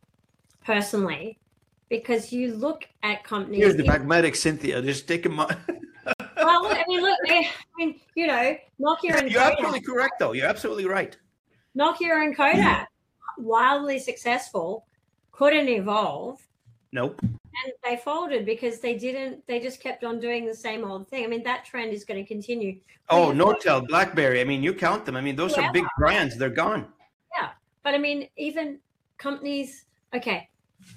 personally, because you look at companies. Here's the in- pragmatic Cynthia. Just take a month. well, look, I mean, look, I mean, you know, Nokia and You're Kodak, absolutely correct, though. You're absolutely right. Nokia and Kodak, wildly successful, couldn't evolve, Nope. and they folded because they didn't. They just kept on doing the same old thing. I mean, that trend is going to continue. Oh, When you look- Nortel, BlackBerry. I mean, you count them. I mean, those are big brands. They're gone. But I mean, even companies, okay,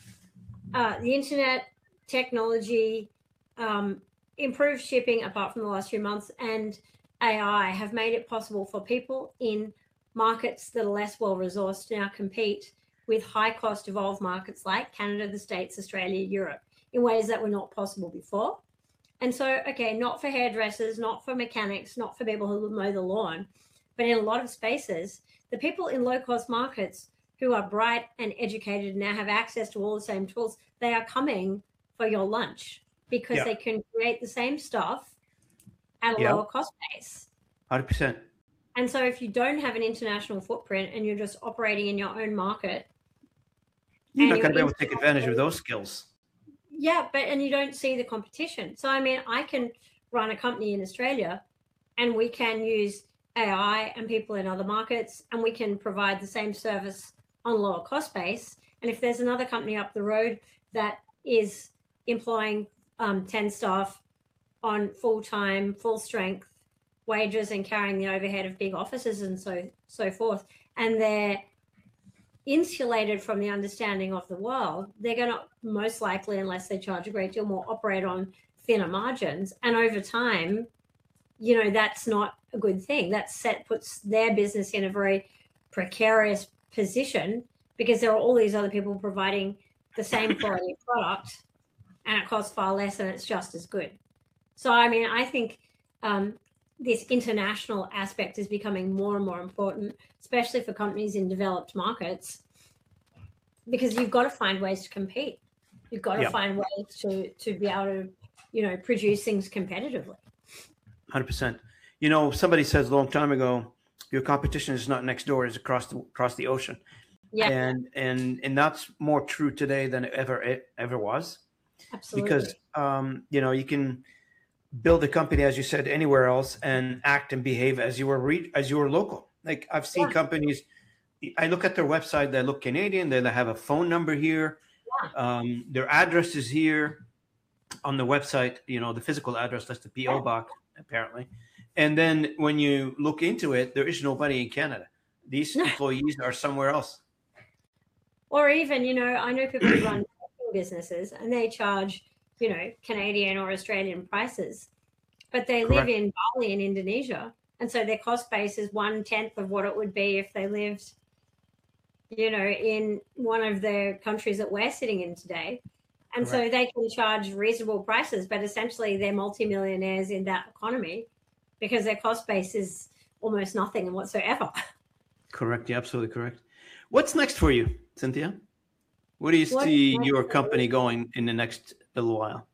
uh, the internet, technology, um, improved shipping, apart from the last few months, and A I have made it possible for people in markets that are less well resourced to now compete with high cost evolved markets like Canada, the States, Australia, Europe, in ways that were not possible before. And so, okay, not for hairdressers, not for mechanics, not for people who mow the lawn, but in a lot of spaces, the people in low-cost markets who are bright and educated and now have access to all the same tools, they are coming for your lunch because Yeah. they can create the same stuff at a Yeah. lower cost base. one hundred percent. And so if you don't have an international footprint and you're just operating in your own market, You're and not you're going to be able to take international- advantage of those skills. yeah, but and you don't see the competition. So I mean, I can run a company in Australia and we can use A I and people in other markets, and we can provide the same service on a lower cost base. And if there's another company up the road that is employing um, ten staff on full-time, full strength wages and carrying the overhead of big offices and so so forth, and they're insulated from the understanding of the world, they're going to most likely, unless they charge a great deal more, operate on thinner margins. And over time, you know, that's not a good thing. That set puts their business in a very precarious position because there are all these other people providing the same quality product and it costs far less and it's just as good. So, I mean, I think um, this international aspect is becoming more and more important, especially for companies in developed markets, because you've got to find ways to compete. You've got to Yeah. find ways to, to be able to, you know, produce things competitively. one hundred percent. You know, somebody says a long time ago, your competition is not next door, it's across the across the ocean. Yeah, And and and that's more true today than it ever it ever was. absolutely. Because um, you know, you can build a company, as you said, anywhere else and act and behave as you were re- as you were local. Like I've seen Yeah. companies, I look at their website, they look Canadian, they have a phone number here, um, their address is here on the website, you know, the physical address, that's the P O box, apparently. And then when you look into it, there is nobody in Canada. These employees are somewhere else. Or even, you know, I know people who run businesses and they charge, you know, Canadian or Australian prices, but they live Correct. in Bali in Indonesia. And so their cost base is one tenth of what it would be if they lived, you know, in one of the countries that we're sitting in today. And so they can charge reasonable prices, but essentially they're multimillionaires in that economy because their cost base is almost nothing whatsoever. Correct. You're absolutely correct. What's next for you, Cynthia? Where do you What- see what- your company going in the next little while?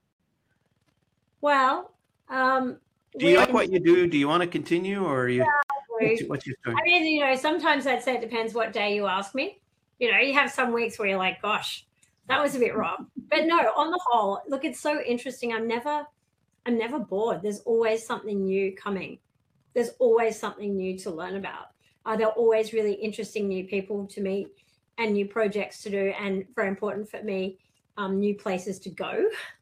Well, um, Do you we like are what you do? Do you want to continue, or are you? What's, your- what's your story? I mean, you know, sometimes I'd say it depends what day you ask me. You know, you have some weeks where you're like, gosh, that was a bit rough. But no, on the whole, look, it's so interesting. I'm never, I'm never bored. There's always something new coming. There's always something new to learn about. Uh, there are always really interesting new people to meet and new projects to do. And very important for me, um, new places to go.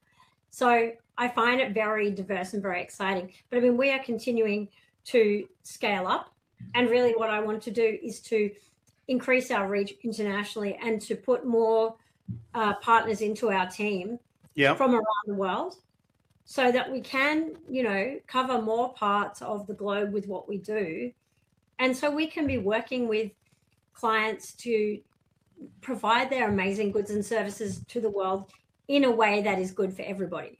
So I find it very diverse and very exciting. But I mean, we are continuing to scale up. And really what I want to do is to increase our reach internationally and to put more uh, partners into our team Yeah. from around the world so that we can, you know, cover more parts of the globe with what we do. And so we can be working with clients to provide their amazing goods and services to the world in a way that is good for everybody.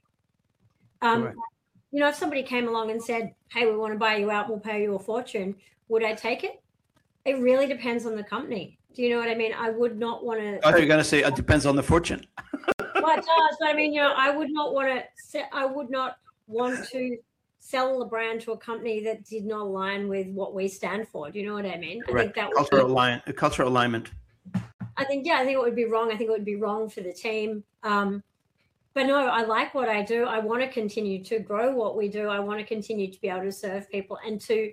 Um, Correct. you know, if somebody came along and said, hey, we want to buy you out, we'll pay you a fortune, would I take it? It really depends on the company. Do you know what I mean? I would not want to. I thought you were going to say it depends on the fortune. Well, it does, but I mean, you know, I would not want to. I would not want to sell the brand to a company that did not align with what we stand for. Do you know what I mean? Correct. I think that would Cultural be, align, cultural alignment. I think, yeah, I think it would be wrong. I think it would be wrong for the team. Um, but no, I like what I do. I want to continue to grow what we do. I want to continue to be able to serve people and to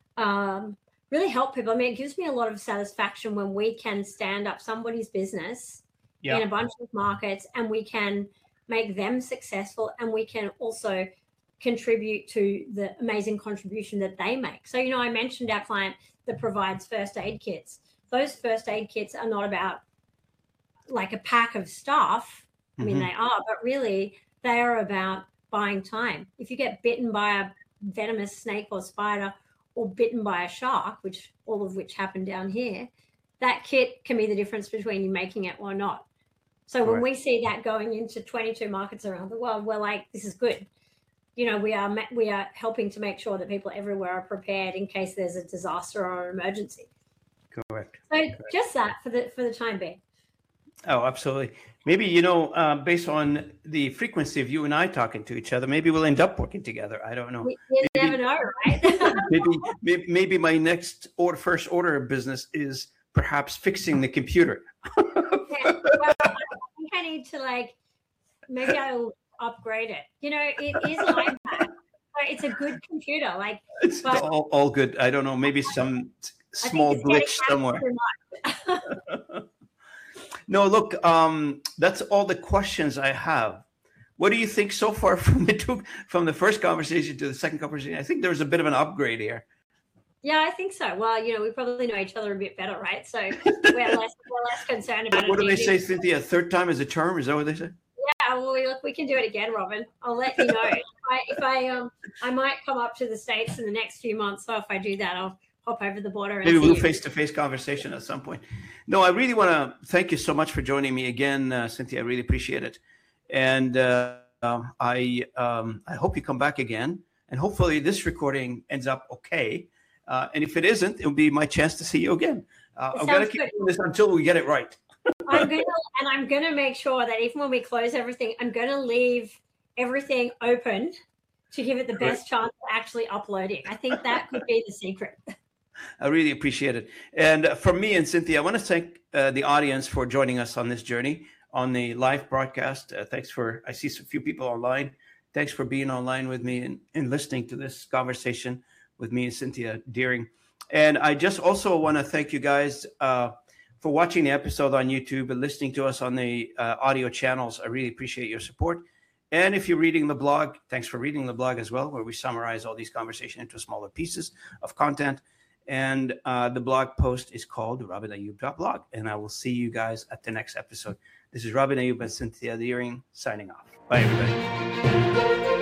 um, really help people. I mean, it gives me a lot of satisfaction when we can stand up somebody's business Yeah. in a bunch of markets and we can make them successful and we can also contribute to the amazing contribution that they make. So, you know, I mentioned our client that provides first aid kits. Those first aid kits are not about like a pack of stuff. I mean, Mhm. they are, but really they are about buying time. If you get bitten by a venomous snake or spider or bitten by a shark, which all of which happen down here, that kit can be the difference between you making it or not. So when Correct. we see that going into twenty-two markets around the world, we're like, this is good. You know, we are ma- we are helping to make sure that people everywhere are prepared in case there's a disaster or an emergency. Correct. So Correct. just that for the for the time being. Oh, absolutely. Maybe, you know, uh, based on the frequency of you and I talking to each other, maybe we'll end up working together. I don't know. We, you Maybe- never know, right? Maybe, maybe, maybe my next order, first order of business is perhaps fixing the computer. Yeah. Well, I think I need to like maybe I'll upgrade it. You know, it is an iPad. So it's a good computer. Like It's But- all, all good. I don't know. Maybe some I small think it's getting glitch out somewhere. too much. No, look, um, that's all the questions I have. What do you think so far from the two, from the first conversation to the second conversation? I think there's a bit of an upgrade here. Yeah, I think so. Well, you know, we probably know each other a bit better, right? So we're less we're less concerned about What it. do they say, being- Cynthia? Third time is a charm? Is that what they say? Yeah, well, we, look, we can do it again, Robin. I'll let you know. if I, if I um, I might come up to the States in the next few months. So if I do that, I'll hop over the border and Maybe see we'll you. face-to-face conversation at some point. No, I really want to thank you so much for joining me again, uh, Cynthia. I really appreciate it. And uh, um, I um, I hope you come back again. And hopefully this recording ends up okay. Uh, and if it isn't, it'll be my chance to see you again. Uh, It I'm going to sounds keep good. doing this until we get it right. I'm gonna and I'm gonna make sure that even when we close everything, I'm gonna leave everything open to give it the Correct. best chance of actually uploading. I think that could be the secret. I really appreciate it. And uh, from me and Cynthia, I want to thank uh, the audience for joining us on this journey on the live broadcast. Uh, thanks for, I see a few people online. Thanks for being online with me and, and listening to this conversation with me and Cynthia Deering. And I just also want to thank you guys uh, for watching the episode on YouTube and listening to us on the uh, audio channels. I really appreciate your support. And if you're reading the blog, thanks for reading the blog as well, where we summarize all these conversations into smaller pieces of content. And uh, the blog post is called robin ayub dot blog. And I will see you guys at the next episode. This is Robin Ayub and Cynthia Deering signing off. Bye, everybody.